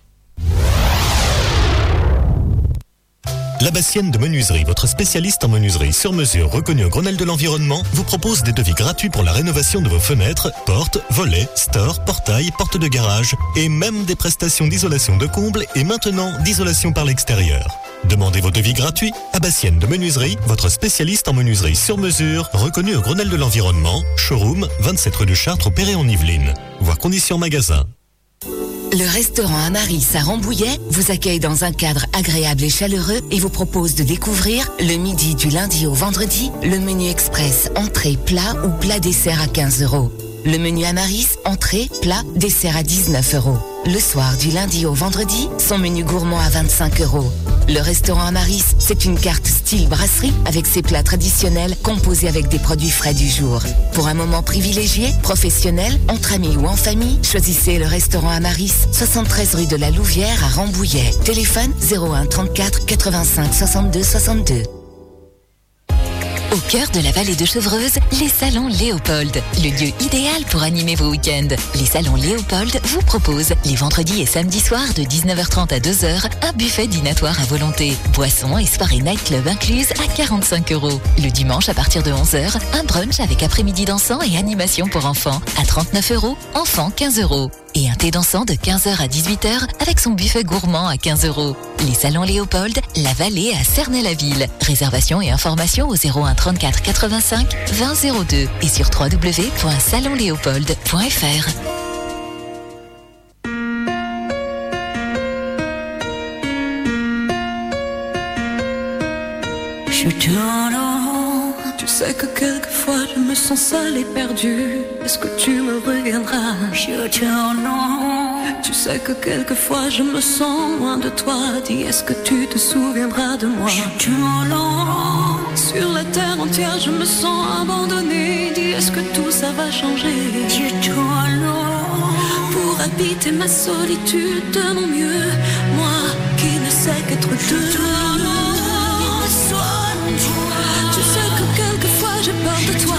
La Bassienne de Menuiserie, votre spécialiste en menuiserie sur mesure reconnue au Grenelle de l'environnement, vous propose des devis gratuits pour la rénovation de vos fenêtres, portes, volets, stores, portails, portes de garage et même des prestations d'isolation de combles et maintenant d'isolation par l'extérieur. Demandez vos devis gratuits à Bassienne de Menuiserie, votre spécialiste en menuiserie sur mesure reconnue au Grenelle de l'environnement, showroom vingt-sept rue de Chartres au Perret-en-Yvelines. Voir conditions magasin. Le restaurant Amaris à Rambouillet vous accueille dans un cadre agréable et chaleureux et vous propose de découvrir le midi du lundi au vendredi le menu express entrée, plat ou plat dessert à quinze euros. Le menu Amaris, entrée, plat, dessert à dix-neuf euros. Le soir du lundi au vendredi, son menu gourmand à vingt-cinq euros. Le restaurant Amaris, c'est une carte style brasserie avec ses plats traditionnels composés avec des produits frais du jour. Pour un moment privilégié, professionnel, entre amis ou en famille, choisissez le restaurant Amaris, soixante-treize rue de la Louvière à Rambouillet. Téléphone zéro un trente-quatre quatre-vingt-cinq soixante-deux soixante-deux. Au cœur de la vallée de Chevreuse, les salons Léopold, le lieu idéal pour animer vos week-ends. Les salons Léopold vous proposent les vendredis et samedis soirs de dix-neuf heures trente à deux heures un buffet dînatoire à volonté. Boissons et soirées nightclub incluses à quarante-cinq euros. Le dimanche à partir de onze heures, un brunch avec après-midi dansant et animation pour enfants à trente-neuf euros, enfants quinze euros. Et un thé dansant de quinze heures à dix-huit heures avec son buffet gourmand à quinze euros. Les salons Léopold, la vallée à Cernay-la-Ville. Réservation et information au zéro un trente-quatre quatre-vingt-cinq vingt zéro deux et sur w w w point salon léopold point f r. Je tourne en rond. Tu sais que quelquefois je me sens seule et perdue. Est-ce que tu me reviendras? Je tourne en rond. Tu sais que quelquefois je me sens loin de toi. Dis, est-ce que tu te souviendras de moi? Je tourne en rond. Sur la terre entière je me sens abandonnée. Dis, est-ce que tout ça va changer? Je tourne en rond. Pour habiter ma solitude de mon mieux, moi qui ne sais qu'être deux. Tu sais que quelquefois j'ai peur de toi.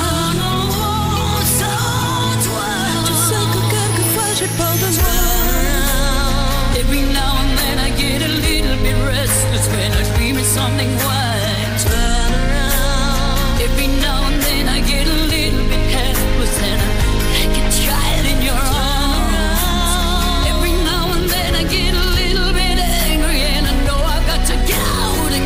Tu sais que quelquefois j'ai peur de moi. Every now and then I get a little bit restless when I dream of something white. Turn around. Every now and then I get a little bit helpless and I'm like a child in your arms. Every now and then I get a little bit angry and I know I got to get out and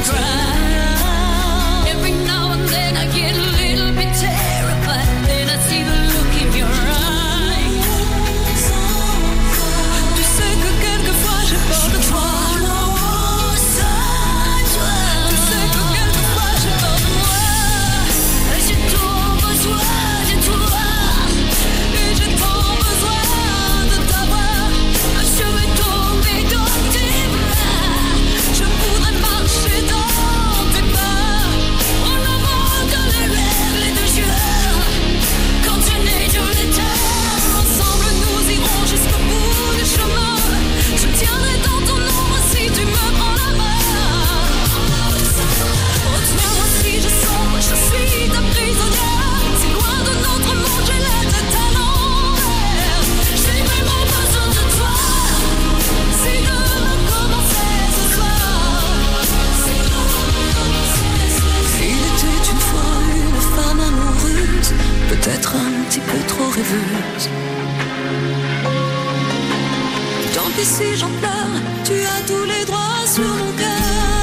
pis si j'en pleure, tu as tous les droits sur mon cœur.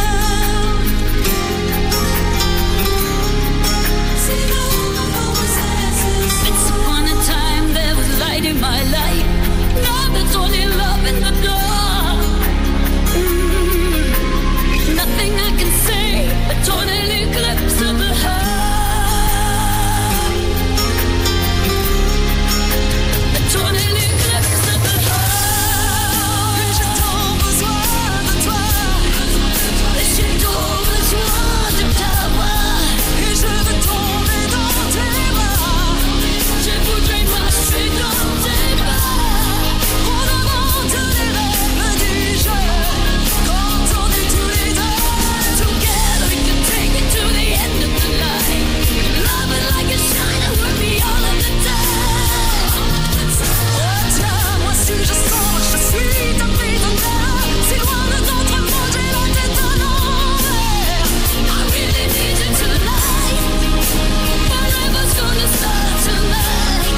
Once upon a time there was light in my life. Now there's only love in the dark. Mm. Nothing I can say, a total eclipse of the heart. A total eclipse of the heart. Et j'ai tant besoin de toi. Et j'ai tant besoin de ta voix. Et je veux tomber dans tes bras. Je voudrais marcher dans tes bras. En avant tous les rêves du jeu. Quand on est tous les deux together, we can take it to the end of the night. Love it like a shine with me all of the time. Oh tiens, moi si je sens, je suis ta prisonnière. Si loin de notre monde, j'ai la tête à l'envers. I really need you tonight. Whatever's gonna start tonight.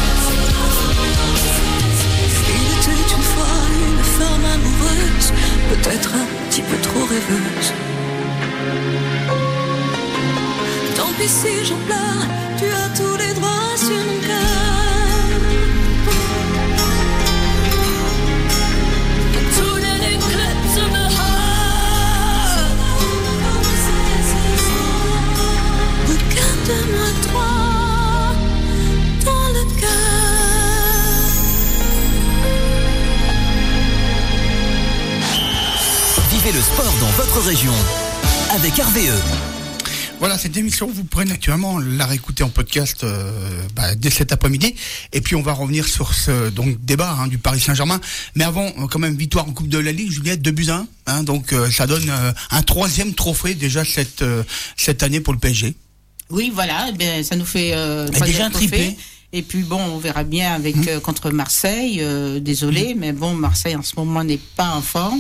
Il était une fois une femme amoureuse, peut-être un petit peu trop rêveuse. Tant pis si j'en pleure, tu as tous les droits sur mon cœur. Tous les eclipses of the heart. Regarde-moi droit dans le cœur. Vivez le sport dans votre région avec R V E. Voilà, cette émission, vous pourrez naturellement la réécouter en podcast euh, bah, dès cet après-midi. Et puis on va revenir sur ce donc débat hein, du Paris Saint-Germain. Mais avant, quand même, victoire en Coupe de la Ligue, Juliette, deux buts à un. Hein, donc euh, ça donne euh, un troisième trophée déjà cette euh, cette année pour le P S G. Oui, voilà, eh bien, ça nous fait euh, Et déjà un triplé. Et puis bon, on verra bien avec Mmh. euh, contre Marseille. Euh, désolé, mais bon, Marseille en ce moment n'est pas en forme.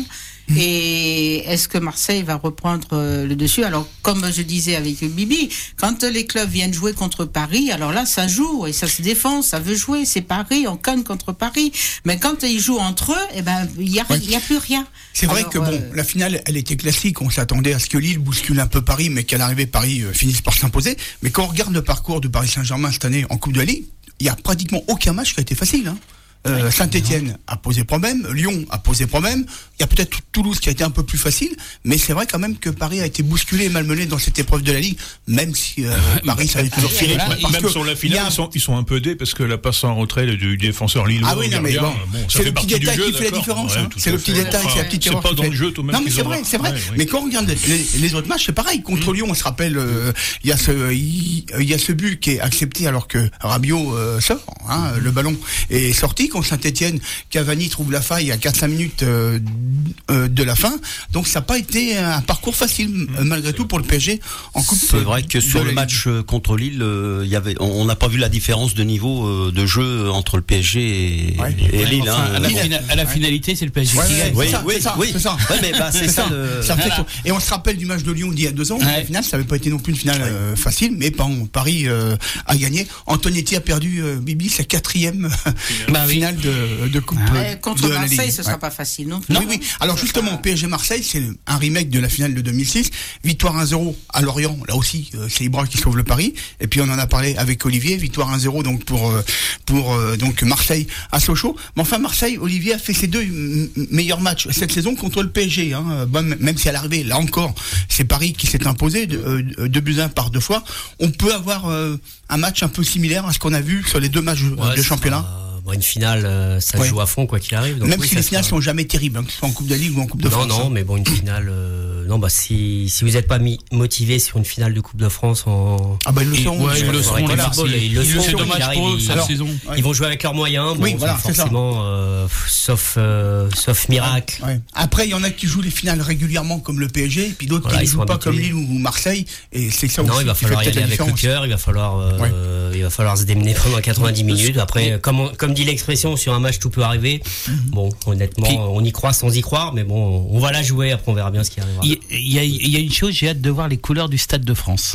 Et est-ce que Marseille va reprendre euh, le dessus? Alors, comme je disais avec Bibi, quand les clubs viennent jouer contre Paris, alors là, ça joue et ça se défend, ça veut jouer. C'est Paris, on cogne contre Paris. Mais quand ils jouent entre eux, eh ben, il y a, Ouais. il y a plus rien. C'est vrai Alors, que bon, euh, la finale, elle était classique. On s'attendait à ce que Lille bouscule un peu Paris, mais qu'à l'arrivée, Paris euh, finisse par s'imposer. Mais quand on regarde le parcours de Paris Saint-Germain cette année en Coupe de la Ligue, il y a pratiquement aucun match qui a été facile. Hein. Euh, Saint-Étienne a posé problème, Lyon a posé problème. Il y a peut-être Toulouse qui a été un peu plus facile, mais c'est vrai quand même que Paris a été bousculé et malmené dans cette épreuve de la Ligue, même si euh, Paris ça avait toujours filé. Voilà, et même sur la finale, a... ils, sont, ils sont un peu aidés parce que la passe en retrait du défenseur lillois. Ah oui, non, mais bon, bon ça c'est fait le petit détail qui fait la différence. Ouais, hein. C'est le petit fait. détail, Enfin, c'est la petite c'est erreur. pas qui dans fait... le jeu tout de même. Non, mais c'est vrai, c'est vrai. Ouais, mais quand on regarde les, les autres matchs, c'est pareil. Contre Lyon, on se rappelle, euh, il y a ce, il y a ce but qui est accepté alors que Rabiot euh, sort, hein, le ballon est sorti. Contre Saint-Étienne, Cavani trouve la faille à quatre cinq minutes euh, euh, de la fin. Donc ça n'a pas été un parcours facile mmh, malgré tout pour le P S G en Coupe. C'est vrai que sur le match euh, contre Lille, euh, y avait, on n'a pas vu la différence de niveau euh, de jeu entre le P S G et, ouais, et ouais, Lille. Enfin, hein, à, la bon. fina- à la finalité, c'est le P S G ouais, qui ouais, gagne. Oui, ça, oui, c'est ça, oui. c'est ça. Ouais, mais bah, c'est ça. Le... ça voilà. Et on se rappelle du match de Lyon d'il y a deux ans. Ouais. La finale, ça n'avait pas été non plus une finale euh, facile, mais bon, Paris euh, a gagné. Antonetti a perdu euh, Bibi sa quatrième bah, oui. finale de, de Coupe. Ouais, de contre la Marseille, Ligue. ce sera Ouais. pas facile non plus. Oui, oui. Alors justement, P S G Marseille, c'est un remake de la finale de deux mille six. Victoire un zéro à Lorient. Là aussi, euh, c'est Ibra qui sauve le pari. Et puis on en a parlé avec Olivier. Victoire un zéro donc pour euh, pour euh, donc Marseille à Sochaux. Mais enfin, Marseille, Olivier a fait ses deux m- meilleurs matchs cette saison contre le P S G. Hein. Bon, même si à l'arrivée, là encore, c'est Paris qui s'est imposé de, euh, de buts à un par deux fois. On peut avoir euh, un match un peu similaire à ce qu'on a vu sur les deux matchs Ouais, de championnat. Bon, une finale, euh, ça Ouais. joue à fond quoi qu'il arrive. Donc Même oui, si ça les finales sera... sont jamais terribles, hein, que ce soit en Coupe de la Ligue ou en Coupe de non, France. Non, non, mais bon, une finale. Euh, non, bah si si vous n'êtes pas mis, motivé sur une finale de Coupe de France en. Ah bah ils le sont. Ouais, ils le sont. Ils le Voilà, sont. Ils le c'est sont. dommage pour eux cette Alors, saison. Ils vont jouer avec leurs moyens. Bon, Oui, voilà, c'est ça. forcément, euh, sauf euh, sauf miracle. Ouais. Après, il y en a qui jouent les finales régulièrement comme le P S G, et puis d'autres Voilà, qui ne ils jouent sont pas habitués. comme Lille ou Marseille. Et c'est ça Non, aussi il va qui falloir fait y peut-être aller la avec le différence. cœur. Il va falloir, euh, il va falloir se démener pendant quatre-vingt-dix minutes. Après, comme on- comme dit l'expression, sur un match tout peut arriver. Bon, honnêtement, Puis- on y croit sans y croire, mais bon, on va la jouer. Après, on verra bien ce qui arrivera. Il y, il y a, il y a une chose, j'ai hâte de voir les couleurs du Stade de France.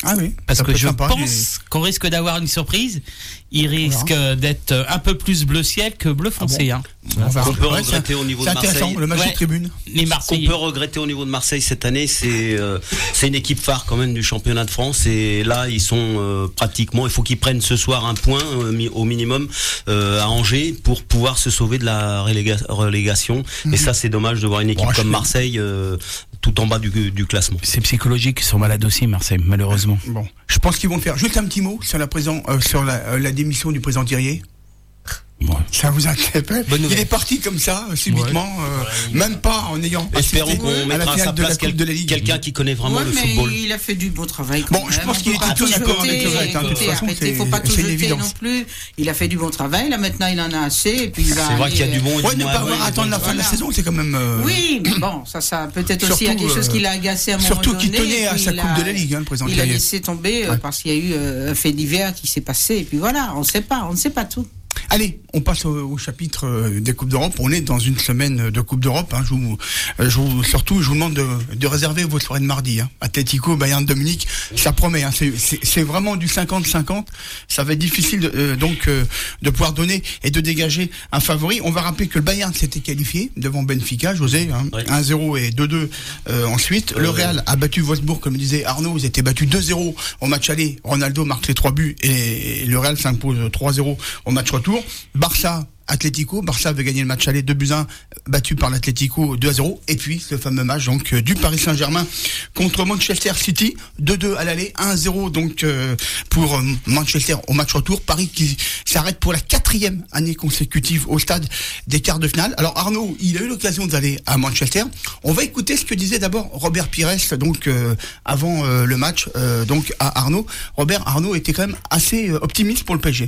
Ah oui. Parce que je sympa, pense les... qu'on risque d'avoir une surprise. Il risque voilà. d'être un peu plus bleu ciel que bleu foncé. Ah bon. hein. On, on peut ouais, regretter au niveau de Marseille. Le match ouais. de tribune. Les Marseillais. On peut regretter au niveau de Marseille cette année, c'est euh, c'est une équipe phare quand même du championnat de France. Et là, ils sont euh, pratiquement. Il faut qu'ils prennent ce soir un point euh, au minimum euh, à Angers pour pouvoir se sauver de la reléga- relégation. Mm-hmm. Et ça, c'est dommage de voir une équipe bon, comme Marseille euh, tout en bas du, du classement. C'est psychologique, ils sont malades aussi, Marseille, malheureusement. Bon, je pense qu'ils vont le faire. Juste un petit mot sur la présent, euh, sur la, euh, la démission du président Thirier. Ouais. Ça vous interpelle? Il est parti comme ça, subitement, ouais. euh, ouais, même pas en ayant espérons qu'on mettra à sa place quel, quelqu'un qui connaît vraiment ouais, le mais football. Il a fait du bon travail. Bon, je pense qu'il est tout d'accord avec le reste. De toute façon, il faut pas tout jeter non plus. Il a fait du bon travail. Là maintenant, il en a assez. Et puis il va. C'est vrai qu'il y a du bon. Ouais, ne pas avoir à attendre la fin de la saison, c'est quand même. Oui, bon, ça, ça peut-être aussi il y a quelque chose qui l'a agacé à un moment donné. Surtout qu'il tenait à sa coupe de la Ligue, le président Thirier. Il a laissé tomber parce qu'il y a eu un fait divers qui s'est passé. Et puis voilà, on ne sait pas, on ne sait pas tout. Allez, on passe au, au chapitre des Coupes d'Europe. On est dans une semaine de Coupe d'Europe. Hein. Je vous, je vous, surtout, je vous demande de, de réserver vos soirées de mardi. Hein. Atlético, Bayern de Munich, ça promet. Hein. C'est, c'est, c'est vraiment du cinquante cinquante. Ça va être difficile de, euh, donc euh, de pouvoir donner et de dégager un favori. On va rappeler que le Bayern s'était qualifié devant Benfica, José, hein. Oui. un zéro et deux deux euh, ensuite. Euh, le Real a battu Wolfsburg, comme disait Arnaud. Ils étaient battus deux zéro au match aller. Ronaldo marque les trois buts et le Real s'impose trois zéro au match retour. Barça, Atlético, Barça avait gagné le match aller deux buts à un, battu par l'Atlético deux à zéro, et puis ce fameux match donc du Paris Saint-Germain contre Manchester City, deux deux à l'aller, un zéro donc euh, pour Manchester au match retour. Paris qui s'arrête pour la quatrième année consécutive au stade des quarts de finale. Alors Arnaud, il a eu l'occasion d'aller à Manchester. On va écouter ce que disait d'abord Robert Pires donc euh, avant euh, le match euh, donc à Arnaud. Robert, Arnaud était quand même assez euh, optimiste pour le P S G.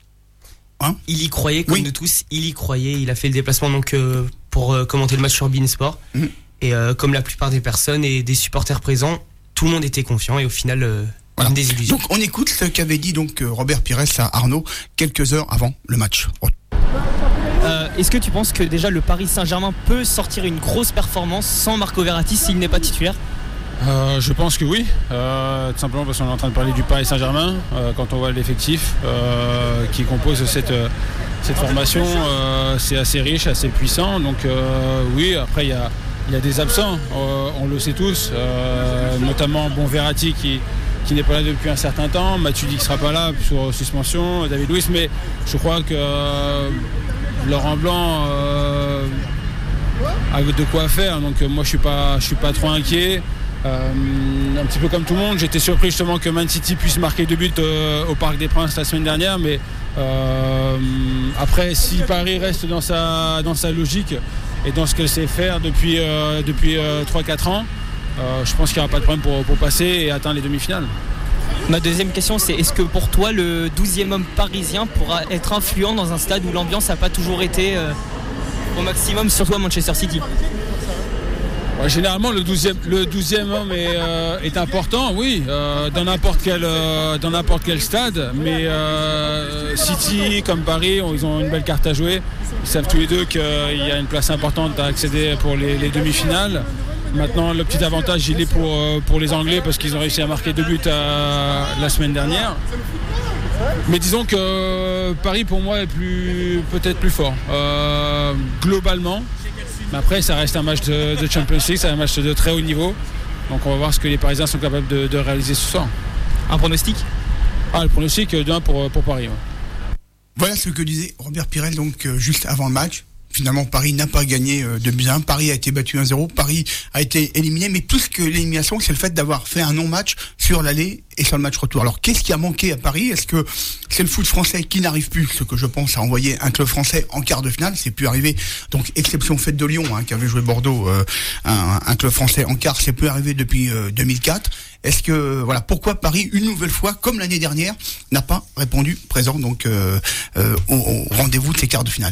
Hein il y croyait comme oui. nous tous, il y croyait, il a fait le déplacement donc euh, pour euh, commenter le match sur beIN Sport mmh. et euh, comme la plupart des personnes et des supporters présents, tout le monde était confiant et au final euh, voilà. une désillusion. Donc on écoute ce qu'avait dit donc Robert Pires à Arnaud quelques heures avant le match. Euh, est-ce que tu penses que déjà le Paris Saint-Germain peut sortir une grosse performance sans Marco Verratti s'il n'est pas titulaire? Euh, je pense que oui, euh, tout simplement parce qu'on est en train de parler du Paris Saint-Germain. Euh, quand on voit l'effectif euh, qui compose cette, euh, cette formation, euh, c'est assez riche, assez puissant. Donc euh, oui, après il y a, y a des absents, euh, on le sait tous, euh, notamment bon, Verratti qui, qui n'est pas là depuis un certain temps, Matuidi qui ne sera pas là sur suspension, David Luiz, mais je crois que euh, Laurent Blanc euh, a de quoi faire. Donc moi je ne suis pas, je suis pas trop inquiet. Euh, un petit peu comme tout le monde, j'étais surpris justement que Man City puisse marquer deux buts euh, au Parc des Princes la semaine dernière, mais euh, après si Paris reste dans sa, dans sa logique et dans ce qu'elle sait faire depuis, euh, depuis euh, trois quatre ans, euh, je pense qu'il n'y aura pas de problème pour, pour passer et atteindre les demi-finales. Ma deuxième question, c'est est-ce que pour toi le douzième homme parisien pourra être influent dans un stade où l'ambiance n'a pas toujours été euh, au maximum, surtout à Manchester City? Ouais, généralement, le douzième, le douzième homme est, euh, est important, oui, euh, dans n'importe quel, euh, dans n'importe quel stade. Mais euh, City, comme Paris, ils ont une belle carte à jouer. Ils savent tous les deux qu'il y a une place importante à accéder pour les, les demi-finales. Maintenant, le petit avantage, il est pour, pour les Anglais parce qu'ils ont réussi à marquer deux buts à, la semaine dernière. Mais disons que Paris, pour moi, est plus, peut-être plus fort, euh, globalement. Mais après, ça reste un match de, de Champions League, c'est un match de très haut niveau. Donc on va voir ce que les Parisiens sont capables de, de réaliser ce soir. Un pronostic? Ah, le pronostic d'un pour, pour Paris. Ouais. Voilà ce que disait Robert Pires donc euh, juste avant le match. Finalement, Paris n'a pas gagné euh, de but un. Paris a été battu un zéro. Paris a été éliminé. Mais plus que l'élimination, c'est le fait d'avoir fait un non-match sur l'aller et sur le match retour. Alors, qu'est-ce qui a manqué à Paris? Est-ce que c'est le foot français qui n'arrive plus, ce que je pense, à envoyer un club français en quart de finale? C'est plus arrivé. Donc, exception faite de Lyon, hein, qui avait joué Bordeaux, euh, un, un club français en quart, c'est plus arrivé depuis euh, deux mille quatre. Est-ce que, voilà, pourquoi Paris, une nouvelle fois, comme l'année dernière, n'a pas répondu présent donc euh, euh, au, au rendez-vous de ces quarts de finale?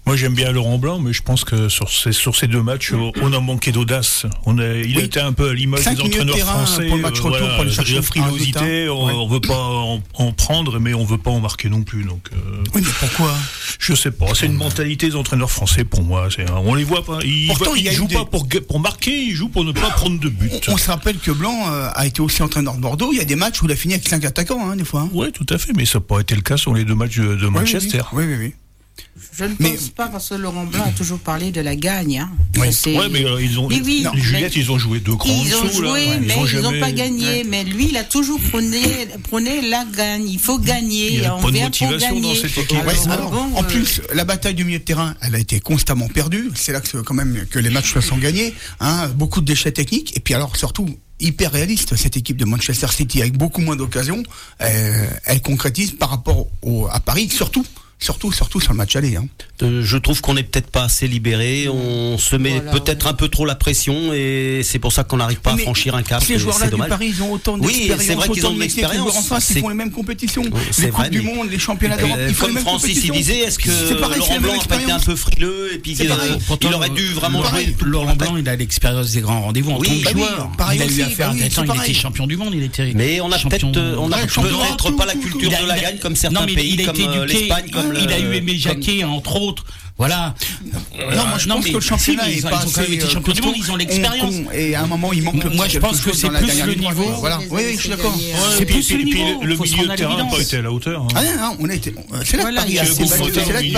Moi j'aime bien Laurent Blanc, mais je pense que sur ces, sur ces deux matchs, on a manqué d'audace. On a, il oui. a été un peu à l'image des entraîneurs français. Pour le match retour, euh, voilà, pour aller chercher la frilosité, on, ouais. on veut pas en, en prendre, mais on veut pas en marquer non plus. Donc, euh, oui, mais pourquoi? Je sais pas. C'est une mentalité des entraîneurs français pour moi. C'est, on les voit pas. Ils, Pourtant, ils jouent des... pas pour, pour marquer, ils jouent pour ne pas prendre de but. On, on se rappelle que Blanc euh, a été aussi entraîneur de Bordeaux. Il y a des matchs où il a fini avec cinq attaquants, hein, des fois. Hein. Oui, tout à fait. Mais ça n'a pas été le cas sur les deux matchs de, de Manchester. Oui, oui, oui. oui. Je ne mais... pense pas, parce que Laurent Blanc a toujours parlé de la gagne. Hein. Oui, ouais, mais euh, ils ont, oui, oui, les Juliette, ils ont joué deux grands Ils ont dessous, joué, là. mais ils n'ont jamais... pas gagné. Ouais. Mais lui, il a toujours prôné, prôné la gagne. Il faut gagner. Il y a on pas de vient motivation pour dans gagner. cette équipe. Ouais, alors, bon, en euh... plus, la bataille du milieu de terrain, elle a été constamment perdue. C'est là que, quand même, que les matchs se sont gagnés. Hein, beaucoup de déchets techniques. Et puis alors, surtout, hyper réaliste, cette équipe de Manchester City, avec beaucoup moins d'occasions. Euh, elle concrétise par rapport au, à Paris, surtout. Surtout, surtout sur le match aller. Hein. Euh, je trouve qu'on n'est peut-être pas assez libéré. On se met voilà, peut-être ouais. un peu trop la pression et c'est pour ça qu'on n'arrive pas mais à franchir un cap. Ces joueurs-là du Paris, ils ont autant d'expérience. Oui, c'est vrai qu'ils ont de l'expérience. En face, ils font les mêmes compétitions. Les coupes du monde, les championnats d'Europe. Euh, comme Francis il disait, est-ce que pareil, Laurent Blanc n'a pas été un peu frileux et puis euh, il aurait dû vraiment jouer. Laurent Blanc, il a l'expérience des grands rendez-vous en tant que joueur. Il a eu affaire. Attends, il était champion du monde. Il était. Mais on a peut-être, on a peut-être pas la culture de la gagne comme certains pays, comme l'Espagne, comme il a eu Aimé Jacquet, entre autres. Voilà. Non, moi je pense que le championnat est pas assez champion du monde, ils ont l'expérience. Et à un moment, il manque. Moi, je pense que c'est plus le niveau. Voilà. Oui, je suis d'accord. C'est plus le niveau. Le milieu de terrain n'a pas été à la hauteur. Ah non, on a été. C'est là que Paris a été battu. C'est là que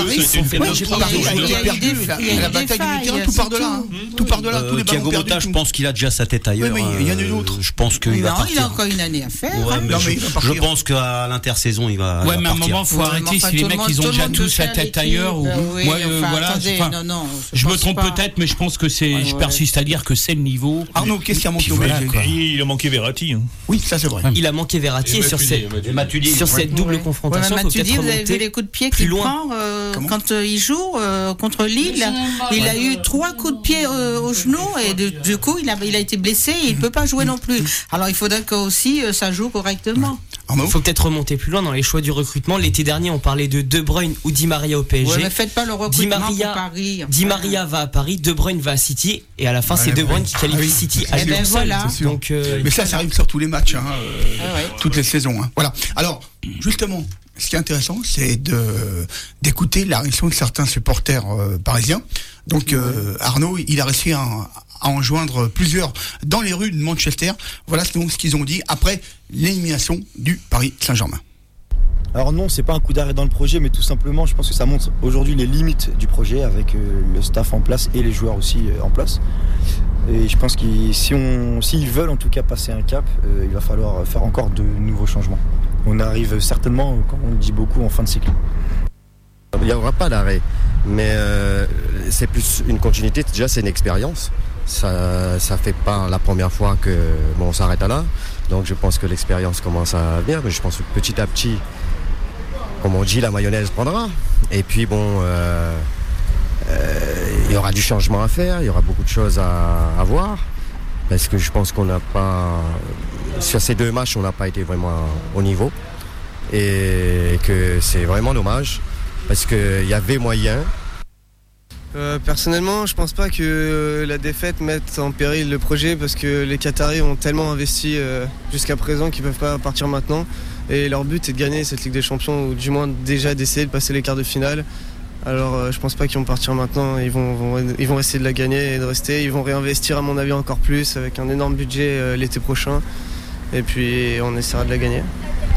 Paris a été perdu. La bataille du milieu de terrain, tout part de là. Tout part de là. Tous les ballons perdus. Thiago Motta, je pense qu'il a déjà sa tête ailleurs. Oui, mais il y en a une autre. Je pense qu'il va partir. Non, il a encore une année à faire. Je pense qu'à l'intersaison, il va. Ouais, mais à un moment, il faut arrêter si les mecs ils ont déjà tous la tête ailleurs. Moi, voilà. Non, non, je, je me trompe pas. peut-être, mais je pense que c'est. Ouais, je persiste ouais. à dire que c'est le niveau. Arnaud, qu'est-ce qui a manqué au voilà, Il a manqué Verratti. Hein. Oui, ça c'est vrai. Il a manqué Verratti et, et sur, cette, sur cette ouais. double ouais. confrontation. Ouais, Matuidi, vous avez vu les coups de pied qu'il prend euh, quand euh, il joue euh, contre Lille. Il a eu trois coups de pied euh, au genou et de, du coup, il a, il a été blessé et il ne peut pas jouer non plus. Alors il faudrait que aussi euh, ça joue correctement. Il faut peut-être remonter plus loin dans les choix du recrutement. L'été dernier, on parlait de De Bruyne ou Di Maria au P S G. Ouais, mais faites pas le recrutement Di Maria, pour Paris. Enfin, Di Maria va à Paris, De Bruyne va à City, et à la fin, ouais, c'est De Bruyne ouais. qui qualifie ah, City à lui ben voilà. Donc, euh, mais ça, ça arrive sur tous les matchs, hein, euh, ah, ouais. toutes les saisons. Hein. Voilà. Alors, justement, ce qui est intéressant, c'est de d'écouter la réaction de certains supporters euh, parisiens. Donc, euh, Arnaud, il a réussi à, à en joindre plusieurs dans les rues de Manchester. Voilà donc ce qu'ils ont dit après l'élimination du Paris Saint-Germain. Alors non, c'est pas un coup d'arrêt dans le projet, mais tout simplement, je pense que ça montre aujourd'hui les limites du projet avec euh, le staff en place et les joueurs aussi euh, en place. Et je pense qu'ils, si on, s'ils veulent en tout cas passer un cap, euh, il va falloir faire encore de nouveaux changements. On arrive certainement, comme on le dit beaucoup, en fin de cycle. Il n'y aura pas d'arrêt, mais euh, c'est plus une continuité. Déjà, c'est une expérience. Ça, ça fait pas la première fois que bon, on s'arrête à là. Donc, je pense que l'expérience commence à venir. Mais je pense que petit à petit, comme on dit, la mayonnaise prendra. Et puis, bon, euh, euh, il y aura du changement à faire. Il y aura beaucoup de choses à, à voir. Parce que je pense qu'on n'a pas, sur ces deux matchs, on n'a pas été vraiment au niveau. Et que c'est vraiment dommage. Parce qu'il y avait moyen. Euh, personnellement, je pense pas que euh, la défaite mette en péril le projet parce que les Qataris ont tellement investi euh, jusqu'à présent qu'ils peuvent pas partir maintenant. Et leur but est de gagner cette Ligue des Champions ou du moins déjà d'essayer de passer les quarts de finale. Alors euh, je pense pas qu'ils vont partir maintenant. Ils vont, vont, ils vont essayer de la gagner et de rester. Ils vont réinvestir à mon avis encore plus avec un énorme budget euh, l'été prochain. Et puis on essaiera de la gagner.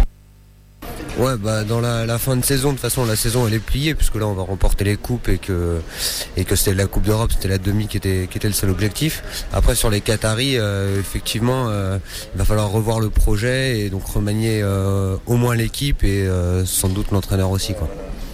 Ouais, bah dans la, la fin de saison, de toute façon la saison elle est pliée puisque là on va remporter les coupes et que et que c'était la Coupe d'Europe, c'était la demi qui était qui était le seul objectif. Après sur les Qataris, euh, effectivement, euh, il va falloir revoir le projet et donc remanier euh, au moins l'équipe et euh, sans doute l'entraîneur aussi quoi.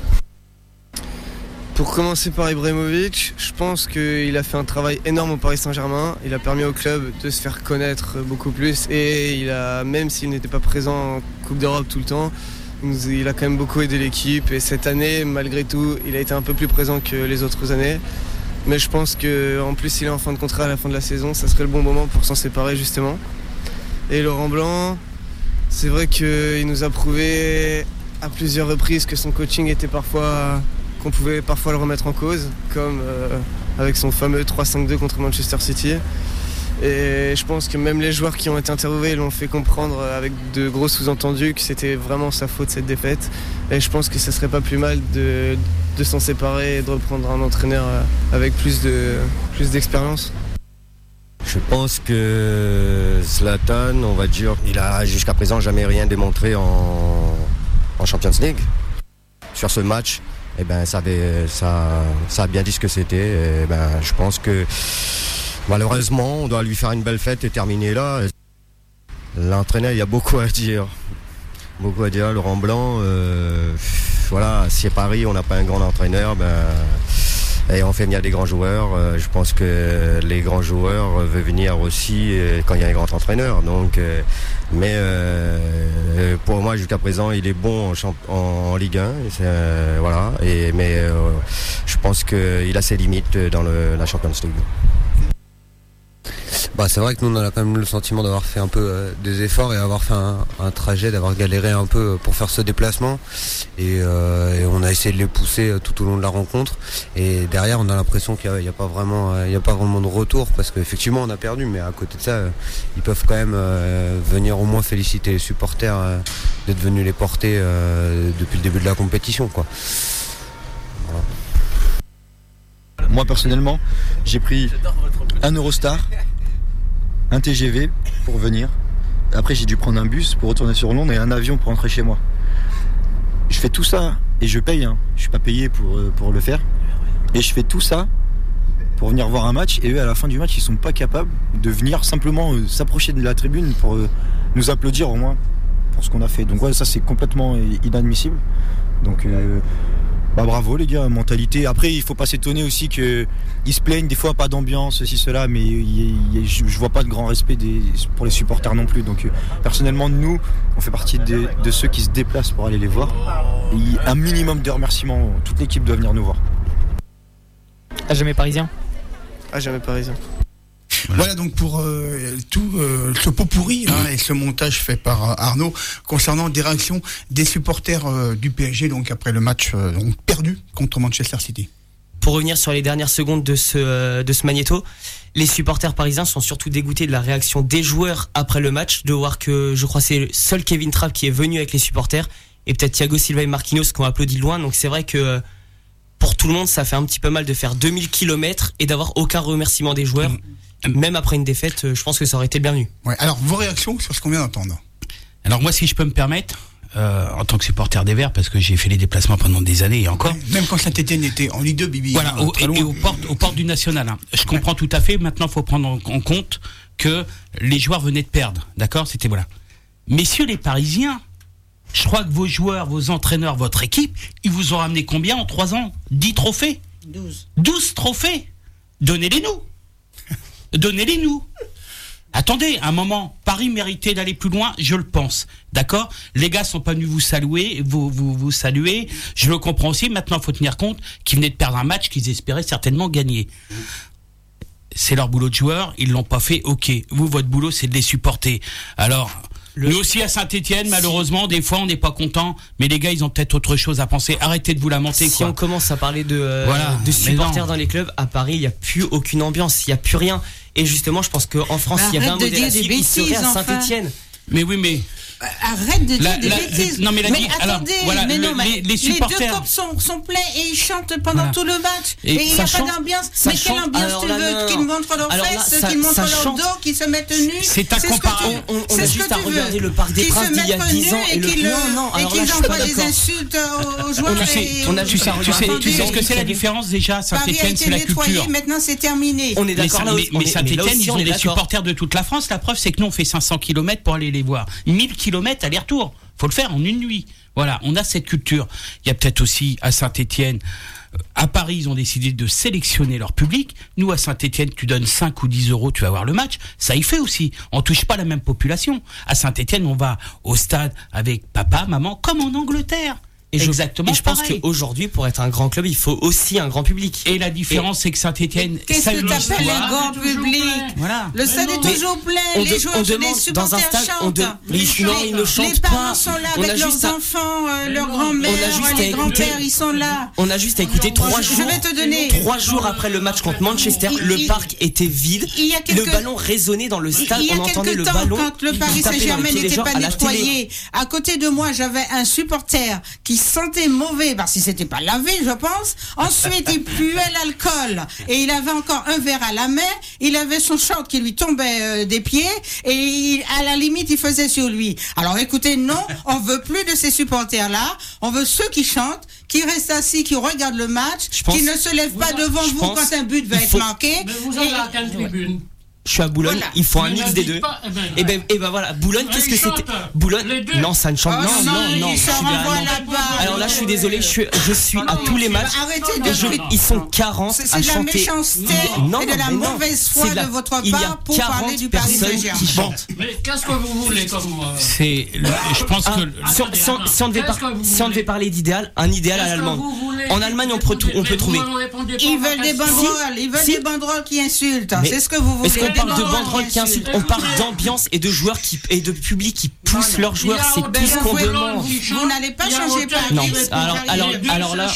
Pour commencer par Ibrahimovic, je pense qu'il a fait un travail énorme au Paris Saint-Germain. Il a permis au club de se faire connaître beaucoup plus et il a, même s'il n'était pas présent en Coupe d'Europe tout le temps, il a quand même beaucoup aidé l'équipe et cette année, malgré tout, il a été un peu plus présent que les autres années. Mais je pense qu'en plus, il est en fin de contrat à la fin de la saison, ça serait le bon moment pour s'en séparer justement. Et Laurent Blanc, c'est vrai qu'il nous a prouvé à plusieurs reprises que son coaching était parfois qu'on pouvait parfois le remettre en cause, comme euh, avec son fameux trois cinq deux contre Manchester City. Et je pense que même les joueurs qui ont été interviewés l'ont fait comprendre avec de gros sous-entendus que c'était vraiment sa faute cette défaite. Et je pense que ce serait pas plus mal de, de s'en séparer et de reprendre un entraîneur avec plus de, plus d'expérience. Je pense que Zlatan, on va dire, il a jusqu'à présent jamais rien démontré en, en Champions League. Sur ce match, eh ben, ça, avait, ça, ça a bien dit ce que c'était. Eh ben, je pense que malheureusement, on doit lui faire une belle fête et terminer là. L'entraîneur, il y a beaucoup à dire. Beaucoup à dire. Laurent Blanc, euh, voilà, si à Paris, on n'a pas un grand entraîneur, ben, et on fait venir des grands joueurs. Euh, je pense que les grands joueurs veulent venir aussi euh, quand il y a un grand entraîneur. Donc, euh, mais euh, pour moi, jusqu'à présent, il est bon en, champ- en Ligue un. C'est, euh, voilà. Et, mais euh, je pense qu'il a ses limites dans le, la Champions League. Bah, c'est vrai que nous on a quand même le sentiment d'avoir fait un peu euh, des efforts et avoir fait un, un trajet, d'avoir galéré un peu pour faire ce déplacement et, euh, et on a essayé de les pousser euh, tout au long de la rencontre et derrière on a l'impression qu'il n'y a, a pas vraiment euh, il y a pas vraiment de retour parce qu'effectivement on a perdu mais à côté de ça euh, ils peuvent quand même euh, venir au moins féliciter les supporters euh, d'être venus les porter euh, depuis le début de la compétition quoi. Voilà. Moi personnellement j'ai pris un Eurostar, un T G V pour venir. Après j'ai dû prendre un bus pour retourner sur Londres et un avion pour rentrer chez moi. Je fais tout ça et je paye, hein. Je suis pas payé pour, pour le faire. Et je fais tout ça pour venir voir un match et eux à la fin du match ils sont pas capables de venir simplement euh, s'approcher de la tribune pour euh, nous applaudir au moins pour ce qu'on a fait. Donc ouais ça c'est complètement inadmissible. Donc euh, bah bravo les gars, mentalité. Après il faut pas s'étonner aussi que ils se plaignent des fois pas d'ambiance, ceci cela, mais il, il, je, je vois pas de grand respect des, pour les supporters non plus. Donc euh, personnellement nous, on fait partie de, de ceux qui se déplacent pour aller les voir. Et un minimum de remerciements, toute l'équipe doit venir nous voir. À jamais parisien. À jamais parisien. Voilà, voilà donc pour euh, tout euh, ce pot pourri hein, et ce montage fait par euh, Arnaud concernant des réactions des supporters euh, du P S G donc après le match euh, donc, perdu contre Manchester City. Pour revenir sur les dernières secondes de ce, euh, de ce magnéto, les supporters parisiens sont surtout dégoûtés de la réaction des joueurs après le match, de voir que je crois que c'est seul Kevin Trapp qui est venu avec les supporters et peut-être Thiago Silva et Marquinhos qui ont applaudi de loin. Donc c'est vrai que pour tout le monde ça fait un petit peu mal de faire deux mille kilomètres et d'avoir aucun remerciement des joueurs. Mmh. Même après une défaite, je pense que ça aurait été le bienvenu. Ouais, alors, vos réactions sur ce qu'on vient d'entendre. Alors moi, si je peux me permettre, euh, en tant que supporter des Verts, parce que j'ai fait les déplacements pendant des années et encore. Ouais, même quand Saint-Étienne était en Ligue deux, Bibi. Voilà, au, et, et aux portes, aux portes du National. Hein. Je comprends ouais. tout à fait. Maintenant, il faut prendre en, en compte que les joueurs venaient de perdre. D'accord ? C'était voilà. Messieurs les Parisiens, je crois que vos joueurs, vos entraîneurs, votre équipe, ils vous ont ramené combien en trois ans ? dix trophées ? douze. douze trophées ? Donnez-les-nous. Donnez-les-nous. Attendez, un moment, Paris méritait d'aller plus loin, je le pense. D'accord ? Les gars sont pas venus vous saluer, vous, vous, vous saluer. Je le comprends aussi. Maintenant, il faut tenir compte qu'ils venaient de perdre un match qu'ils espéraient certainement gagner. C'est leur boulot de joueur, ils l'ont pas fait, ok. Vous, votre boulot, c'est de les supporter. Alors, le... nous aussi à Saint-Étienne, malheureusement, des fois, on n'est pas content, mais les gars, ils ont peut-être autre chose à penser. Arrêtez de vous lamenter, si quoi. On commence à parler de, euh, voilà, de supporters dans les clubs, à Paris, il n'y a plus aucune ambiance, il n'y a plus rien. Et justement, je pense qu'en France, bah, il y avait un modèle à suivre, il serait à Saint-Étienne. Mais oui, mais... Arrête de dire la, des la, bêtises. Non, mais, la, mais alors, attendez, voilà, mais le, non, mais les, les, supporters... les deux copes sont, sont pleins et ils chantent pendant voilà. tout le match. Et il n'y a pas d'ambiance. Mais quelle ambiance tu veux ? Qu'ils montrent leurs fesses, qu'ils montrent leur dos, qu'ils se mettent nus. C'est à comparer. On, on a juste à regarder le Parc des Princes d'il y a dix ans et le... Non, non, et qu'ils envoient des insultes aux joueurs. Tu sais ce que c'est la différence déjà ? Saint-Étienne, c'est la culture. Maintenant, c'est terminé. On est d'accord là. Mais Saint-Étienne, ils ont des supporters de toute la France. La preuve, c'est que nous, on fait cinq cents kilomètres pour aller les voir. mille kilomètres aller-retour. Faut le faire en une nuit. Voilà, on a cette culture. Il y a peut-être aussi à Saint-Étienne, à Paris, ils ont décidé de sélectionner leur public. Nous, à Saint-Étienne, tu donnes cinq ou dix euros, tu vas voir le match. Ça y fait aussi. On touche pas la même population. À Saint-Étienne, on va au stade avec papa, maman, comme en Angleterre. Et je, exactement et je pense pareil. qu'aujourd'hui, pour être un grand club, il faut aussi un grand public. Et la différence, et c'est que Saint-Etienne. Qu'est-ce que tu appelles un grand public? Voilà. Le stade est toujours plein. On les de, joueurs, on les demande supporters dans un stade, on de, chantent. mais Les, non, ils ne chantent les parents pas. sont là On avec a leurs juste à, enfants, euh, leurs on a grands-mères, juste les à grands-pères, écouter, ils sont là. On a juste à écouter trois je, jours. Je vais te donner. Trois jours après le match contre Manchester, il, le il, parc était vide. Il y a quelques, le ballon résonnait dans le stade. Il y a on entendait le temps, ballon. Quand le Paris Saint-Germain n'était pas nettoyé, à côté de moi, j'avais un supporter qui sentait mauvais parce qu'il s'était pas lavé, je pense. Ensuite, il puait l'alcool et il avait encore un verre à la main. Il avait son short qui lui tombait euh, des pieds et il, à la limite, il faisait sur lui. Alors, écoutez, non, on veut plus de ces supporters-là. On veut ceux qui chantent, qui restent assis, qui regardent le match, pense, qui ne se lèvent pas devant vous pense, quand un but va être faut, marqué. Mais vous avez à quelle tribune? Je suis à Boulogne, voilà. Il faut un mix des deux. Pas, eh ben, et ben, et ben voilà, Boulogne, qu'est-ce que c'était? Boulogne, non, ça ne chante. Oh, non, non, non. non je suis là-bas. Alors là, je suis désolé, je suis, je suis à tous les matchs. Arrêtez de je, ils sont quarante c'est, à c'est chanter. C'est de la méchanceté non, et de la mauvaise foi de, la, de votre part pour parler du Paris Saint-Germain. Qui chantent. Mais qu'est-ce que vous voulez comme moi? C'est, je pense ah, que si, si, on, si, on devait par, si on devait parler d'idéal, un idéal à l'allemande. En Allemagne, on peut, on peut trouver. Ils veulent des banderoles, ils veulent des banderoles qui insultent. C'est ce que vous voulez. Est-ce qu'on parle de banderoles qui insultent? On parle d'ambiance et de joueurs qui et de public qui poussent leurs joueurs. C'est tout ce qu'on demande. Vous n'allez pas changer Paris. Non. Alors, alors, alors là,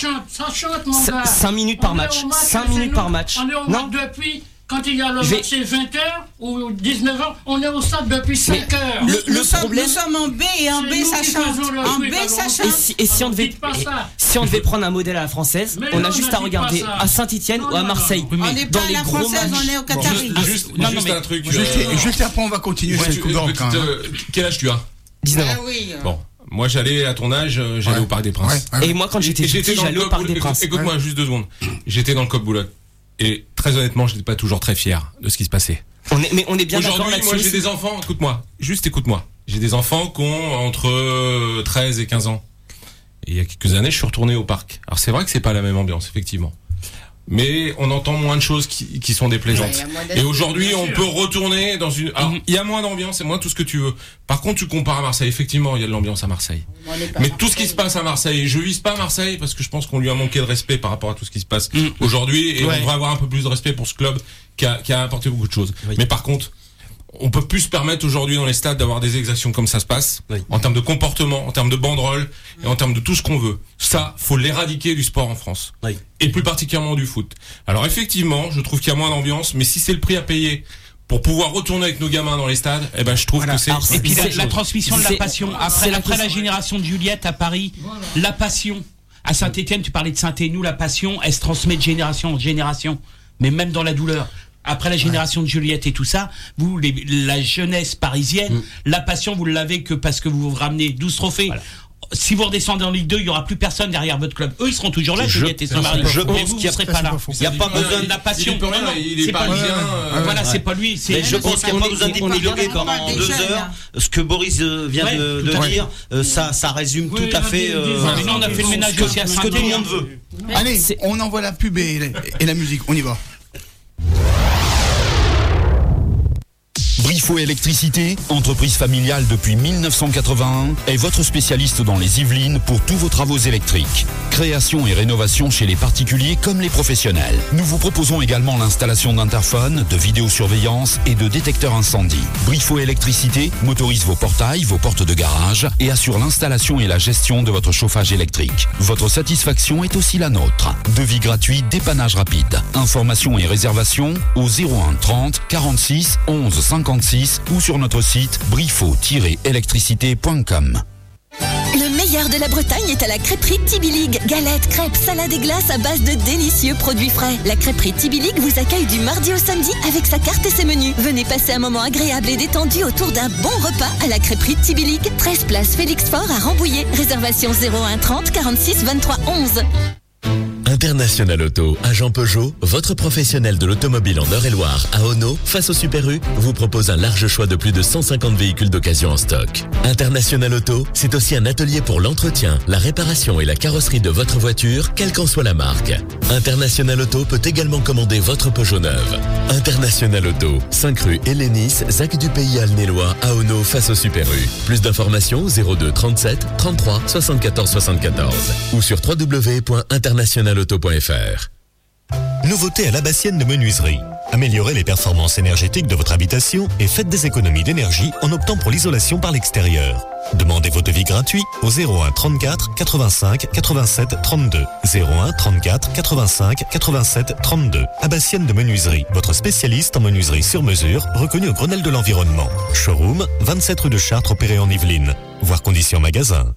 cinq minutes par match. cinq minutes par match. Non. Depuis. Quand il y a le match, c'est vingt heures ou dix-neuf heures, on est au stade depuis cinq heures. Le, le nous, problème, sommes, nous sommes en B et en B ça chante. En B ça chante. Et si, et si on devait, si on devait prendre un modèle à la française, mais on a juste à regarder à Saint-Etienne ou à Marseille. On n'est pas à la française, on est au Qatari. Juste, non, juste un truc. Juste après, on va continuer cette coupe d'or. Quel âge tu as? dix-neuf ans. Bon. Moi, j'allais à ton âge, j'allais au Parc des Princes. Et moi, quand j'étais petit, j'allais au Parc des Princes. Écoute-moi juste deux secondes. J'étais dans le C O P Boulogne. Et très honnêtement, je n'étais pas toujours très fier de ce qui se passait. On est, mais on est bien d'accord là-dessus. Moi, j'ai des enfants, écoute-moi, juste écoute-moi. J'ai des enfants qui ont entre treize et quinze ans. Et il y a quelques années, je suis retourné au parc. Alors c'est vrai que c'est pas la même ambiance, effectivement. Mais on entend moins de choses qui, qui sont déplaisantes. Ouais, et aujourd'hui, on peut retourner dans une... Alors, il y a moins d'ambiance et moins tout ce que tu veux. Par contre, tu compares à Marseille. Effectivement, il y a de l'ambiance à Marseille. Mais tout ce qui se passe à Marseille, je vise pas Marseille parce que je pense qu'on lui a manqué de respect par rapport à tout ce qui se passe mmh. aujourd'hui. Et ouais. on devrait avoir un peu plus de respect pour ce club qui a, qui a apporté beaucoup de choses. Oui. Mais par contre, on peut plus se permettre aujourd'hui dans les stades d'avoir des exactions comme ça se passe, oui. en termes de comportement, en termes de banderoles et en termes de tout ce qu'on veut. Ça, faut l'éradiquer du sport en France. Oui. Et plus particulièrement du foot. Alors effectivement, je trouve qu'il y a moins d'ambiance, mais si c'est le prix à payer pour pouvoir retourner avec nos gamins dans les stades, eh ben je trouve voilà. que c'est... Alors, et puis la, la transmission de la passion. Après, la, après la génération de Juliette à Paris, voilà. la passion. À Saint-Etienne, tu parlais de Saint-Étienne, la passion, elle se transmet de génération en génération. Mais même dans la douleur. Après la génération ouais. de Juliette et tout ça, vous, les, la jeunesse parisienne, mmh. la passion, vous ne l'avez que parce que vous vous ramenez douze trophées. Voilà. Si vous redescendez en Ligue deux, il n'y aura plus personne derrière votre club. Eux, ils seront toujours là, je, Juliette et son mari. Je pense vous ne serez pas là. Il n'y a pas besoin de la passion. Il, rien, il est parisien. Euh, voilà, ouais. c'est pas lui. Mais je pense qu'il n'y a pas besoin d'épiloguer pendant deux heures. Ce que Boris vient ouais, de, de dire, euh, ça, ça résume oui, tout à fait. Euh, nous, on a fait le ménage aussi à ce que tout le monde veut. Allez, on envoie la pub et la musique. On y va. Briffaut Électricité, entreprise familiale depuis mille neuf cent quatre-vingt-un, est votre spécialiste dans les Yvelines pour tous vos travaux électriques. Création et rénovation chez les particuliers comme les professionnels. Nous vous proposons également l'installation d'interphones, de vidéosurveillance et de détecteurs incendie. Briffaut Électricité motorise vos portails, vos portes de garage et assure l'installation et la gestion de votre chauffage électrique. Votre satisfaction est aussi la nôtre. Devis gratuit, dépannage rapide. Informations et réservations au zéro un trente quarante-six onze cinquante-six ou sur notre site briffaut tiret électricité point com. Le meilleur de la Bretagne est à la crêperie Tibilig. Galettes, crêpes, salades et glaces à base de délicieux produits frais. La crêperie Tibilig vous accueille du mardi au samedi avec sa carte et ses menus. Venez passer un moment agréable et détendu autour d'un bon repas à la crêperie Tibilig. treize place Félix Faure à Rambouillet. Réservation zéro un trente quarante-six vingt-trois onze. International Auto, agent Peugeot, votre professionnel de l'automobile en Eure-et-Loire à Ono, face au Super U, vous propose un large choix de plus de cent cinquante véhicules d'occasion en stock. International Auto, c'est aussi un atelier pour l'entretien, la réparation et la carrosserie de votre voiture, quelle qu'en soit la marque. International Auto peut également commander votre Peugeot neuve. International Auto, cinq rue Hélénis, Zac du Pays Alnélois à Ono, face au Super U. Plus d'informations zéro deux trente-sept trente-trois soixante-quatorze soixante-quatorze ou sur w w w point international auto point f r. Nouveauté à l'Abassienne de Menuiserie. Améliorez les performances énergétiques de votre habitation et faites des économies d'énergie en optant pour l'isolation par l'extérieur. Demandez vos devis gratuits au zéro un trente-quatre quatre-vingt-cinq quatre-vingt-sept trente-deux. zéro un trente-quatre quatre-vingt-cinq quatre-vingt-sept trente-deux. Abassienne de Menuiserie, votre spécialiste en menuiserie sur mesure, reconnu au Grenelle de l'Environnement. Showroom, vingt-sept rue de Chartres, opéré en Yvelines. Voir conditions magasin.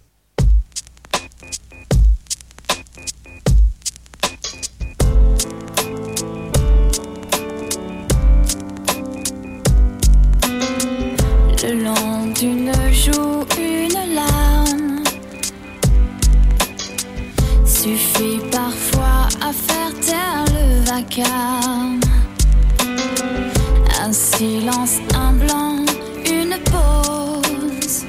Le long d'une joue, une larme suffit parfois à faire taire le vacarme. Un silence, un blanc, une pause.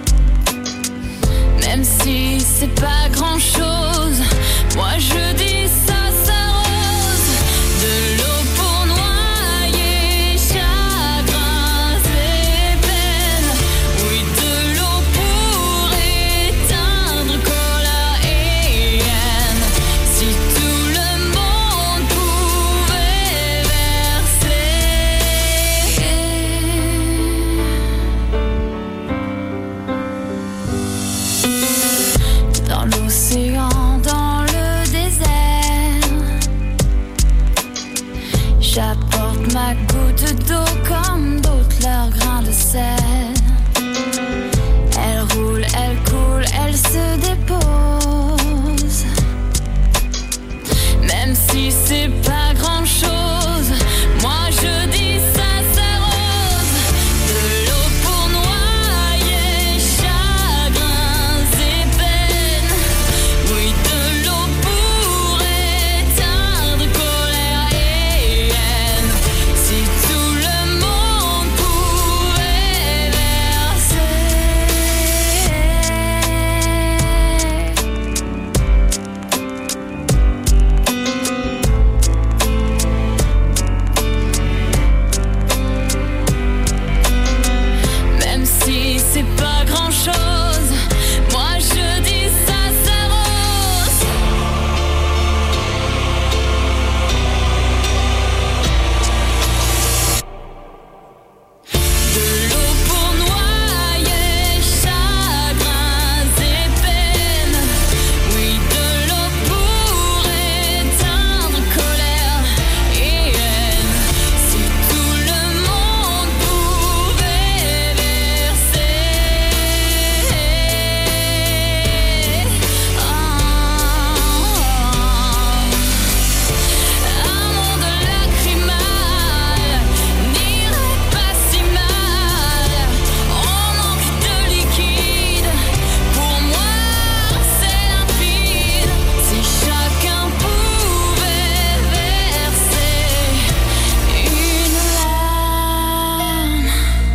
Même si c'est pas grand chose, moi je dis ça s'arrose. De l'eau pour noyer chagrins et peines. Oui, de l'eau pour éteindre colère et haine. Si tout le monde pouvait verser dans l'océan, dans le désert, j'apporte ma goutte d'eau comme d'autres leur grain de sel. Elle roule, elle coule, elle se dépose. Même si c'est pas grand chose, moi je dis ça s'arrose. De l'eau pour noyer chagrins et peines. Oui, de l'eau pour éteindre colère et haine. Si tout le monde pouvait verser. Même si c'est pas grand chose, moi je dis ça s'arrose. De l'eau pour noyer chagrins et peines. Oui, de l'eau pour éteindre colère et haine. Si tout le monde pouvait verser un monde lacrymal n'irait pas si mal. On manque de liquide, pour moi c'est limpide. Si chacun pouvait verser une larme.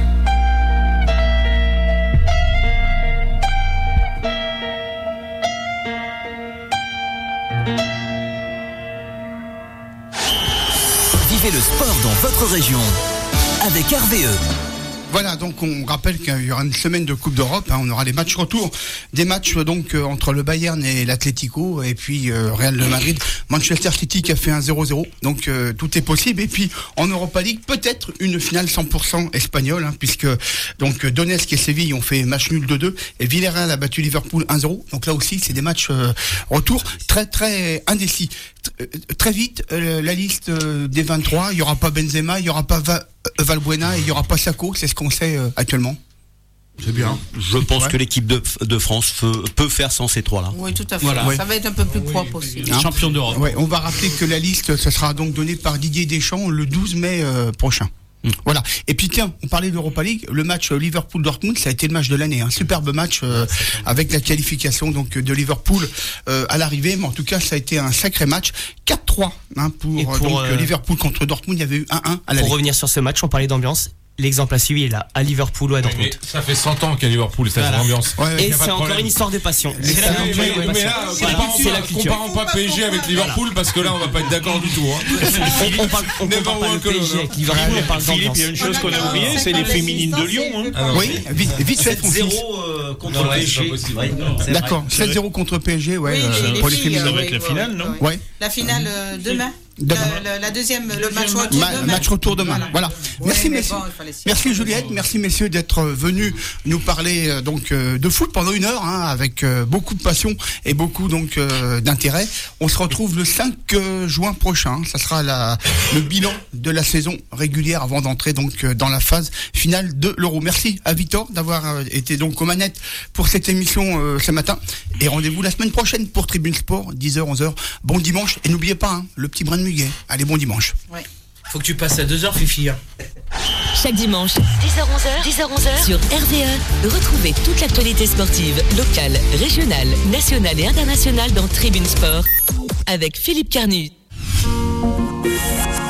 Vivez le sport dans votre région avec R V E. Voilà, donc on rappelle qu'il y aura une semaine de Coupe d'Europe, hein, on aura les matchs retour, des matchs donc euh, entre le Bayern et l'Atlético, et puis euh, Real de Madrid, Manchester City qui a fait un zéro zéro, donc euh, tout est possible, et puis en Europa League, peut-être une finale cent pour cent espagnole, hein, puisque donc Donetsk et Séville ont fait match nul deux deux, et Villarreal a battu Liverpool un zéro, donc là aussi c'est des matchs euh, retour très très indécis. T- très vite, euh, la liste euh, des vingt-trois, il n'y aura pas Benzema, il n'y aura pas Va- Valbuena, et il n'y aura pas Sako, c'est ce qu'on sait euh, actuellement. C'est bien. Je pense ouais. que l'équipe de, de France peut, peut faire sans ces trois-là. Oui, tout à fait. Voilà. Ça va être un peu plus propre aussi. Hein Champion d'Europe. Ouais, on va rappeler que la liste, ça sera donc donné par Didier Deschamps le douze mai euh, prochain. Mmh. Voilà. Et puis tiens, on parlait d'Europa League, le match Liverpool-Dortmund, ça a été le match de l'année, un superbe match euh, avec la qualification donc de Liverpool euh, à l'arrivée, mais en tout cas ça a été un sacré match, quatre trois hein, pour, pour donc, euh, Liverpool contre Dortmund, il y avait eu un un à l'aller. Pour revenir sur ce match, on parlait d'ambiance. L'exemple à suivre est là, à Liverpool ou à Dortmund. Mais ça fait cent ans qu'à Liverpool, c'est voilà. l'ambiance. Ouais, ouais, et c'est encore une histoire de passion. C'est la culture. Mais, mais, mais là, comparons pas P S G avec Liverpool, parce que là, on va pas être d'accord du tout. Hein. on parle, on compare pas le P S G avec Liverpool, on parle d'ambiance. Philippe, il y a une chose qu'on a oubliée, c'est les féminines de Lyon. Hein. Ah non, oui, vite, vite fait. sept zéro euh, contre P S G. D'accord, sept zéro contre P S G, ouais. Pour les féminines, ça va être la finale, non? Ouais. La finale demain. La, la, la deuxième, le match retour Ma, demain. Match retour demain. Voilà. voilà. Ouais, merci messieurs. Bon, merci Juliette, merci messieurs d'être venus nous parler euh, donc euh, de foot pendant une heure, hein, avec euh, beaucoup de passion et beaucoup donc euh, d'intérêt. On se retrouve le cinq juin prochain. Ça sera la, le bilan de la saison régulière avant d'entrer donc euh, dans la phase finale de l'Euro. Merci à Victor d'avoir euh, été donc aux manettes pour cette émission euh, ce matin. Et rendez-vous la semaine prochaine pour Tribune Sport, dix heures, onze heures. Bon dimanche et n'oubliez pas hein, le petit brin de muguet. Allez, bon dimanche. Ouais. Faut que tu passes à deux heures, Fifi. Chaque dimanche, dix heures onze heures, dix heures onze heures, sur R V E, retrouvez toute l'actualité sportive, locale, régionale, nationale et internationale dans Tribune Sport, avec Philippe Carnu.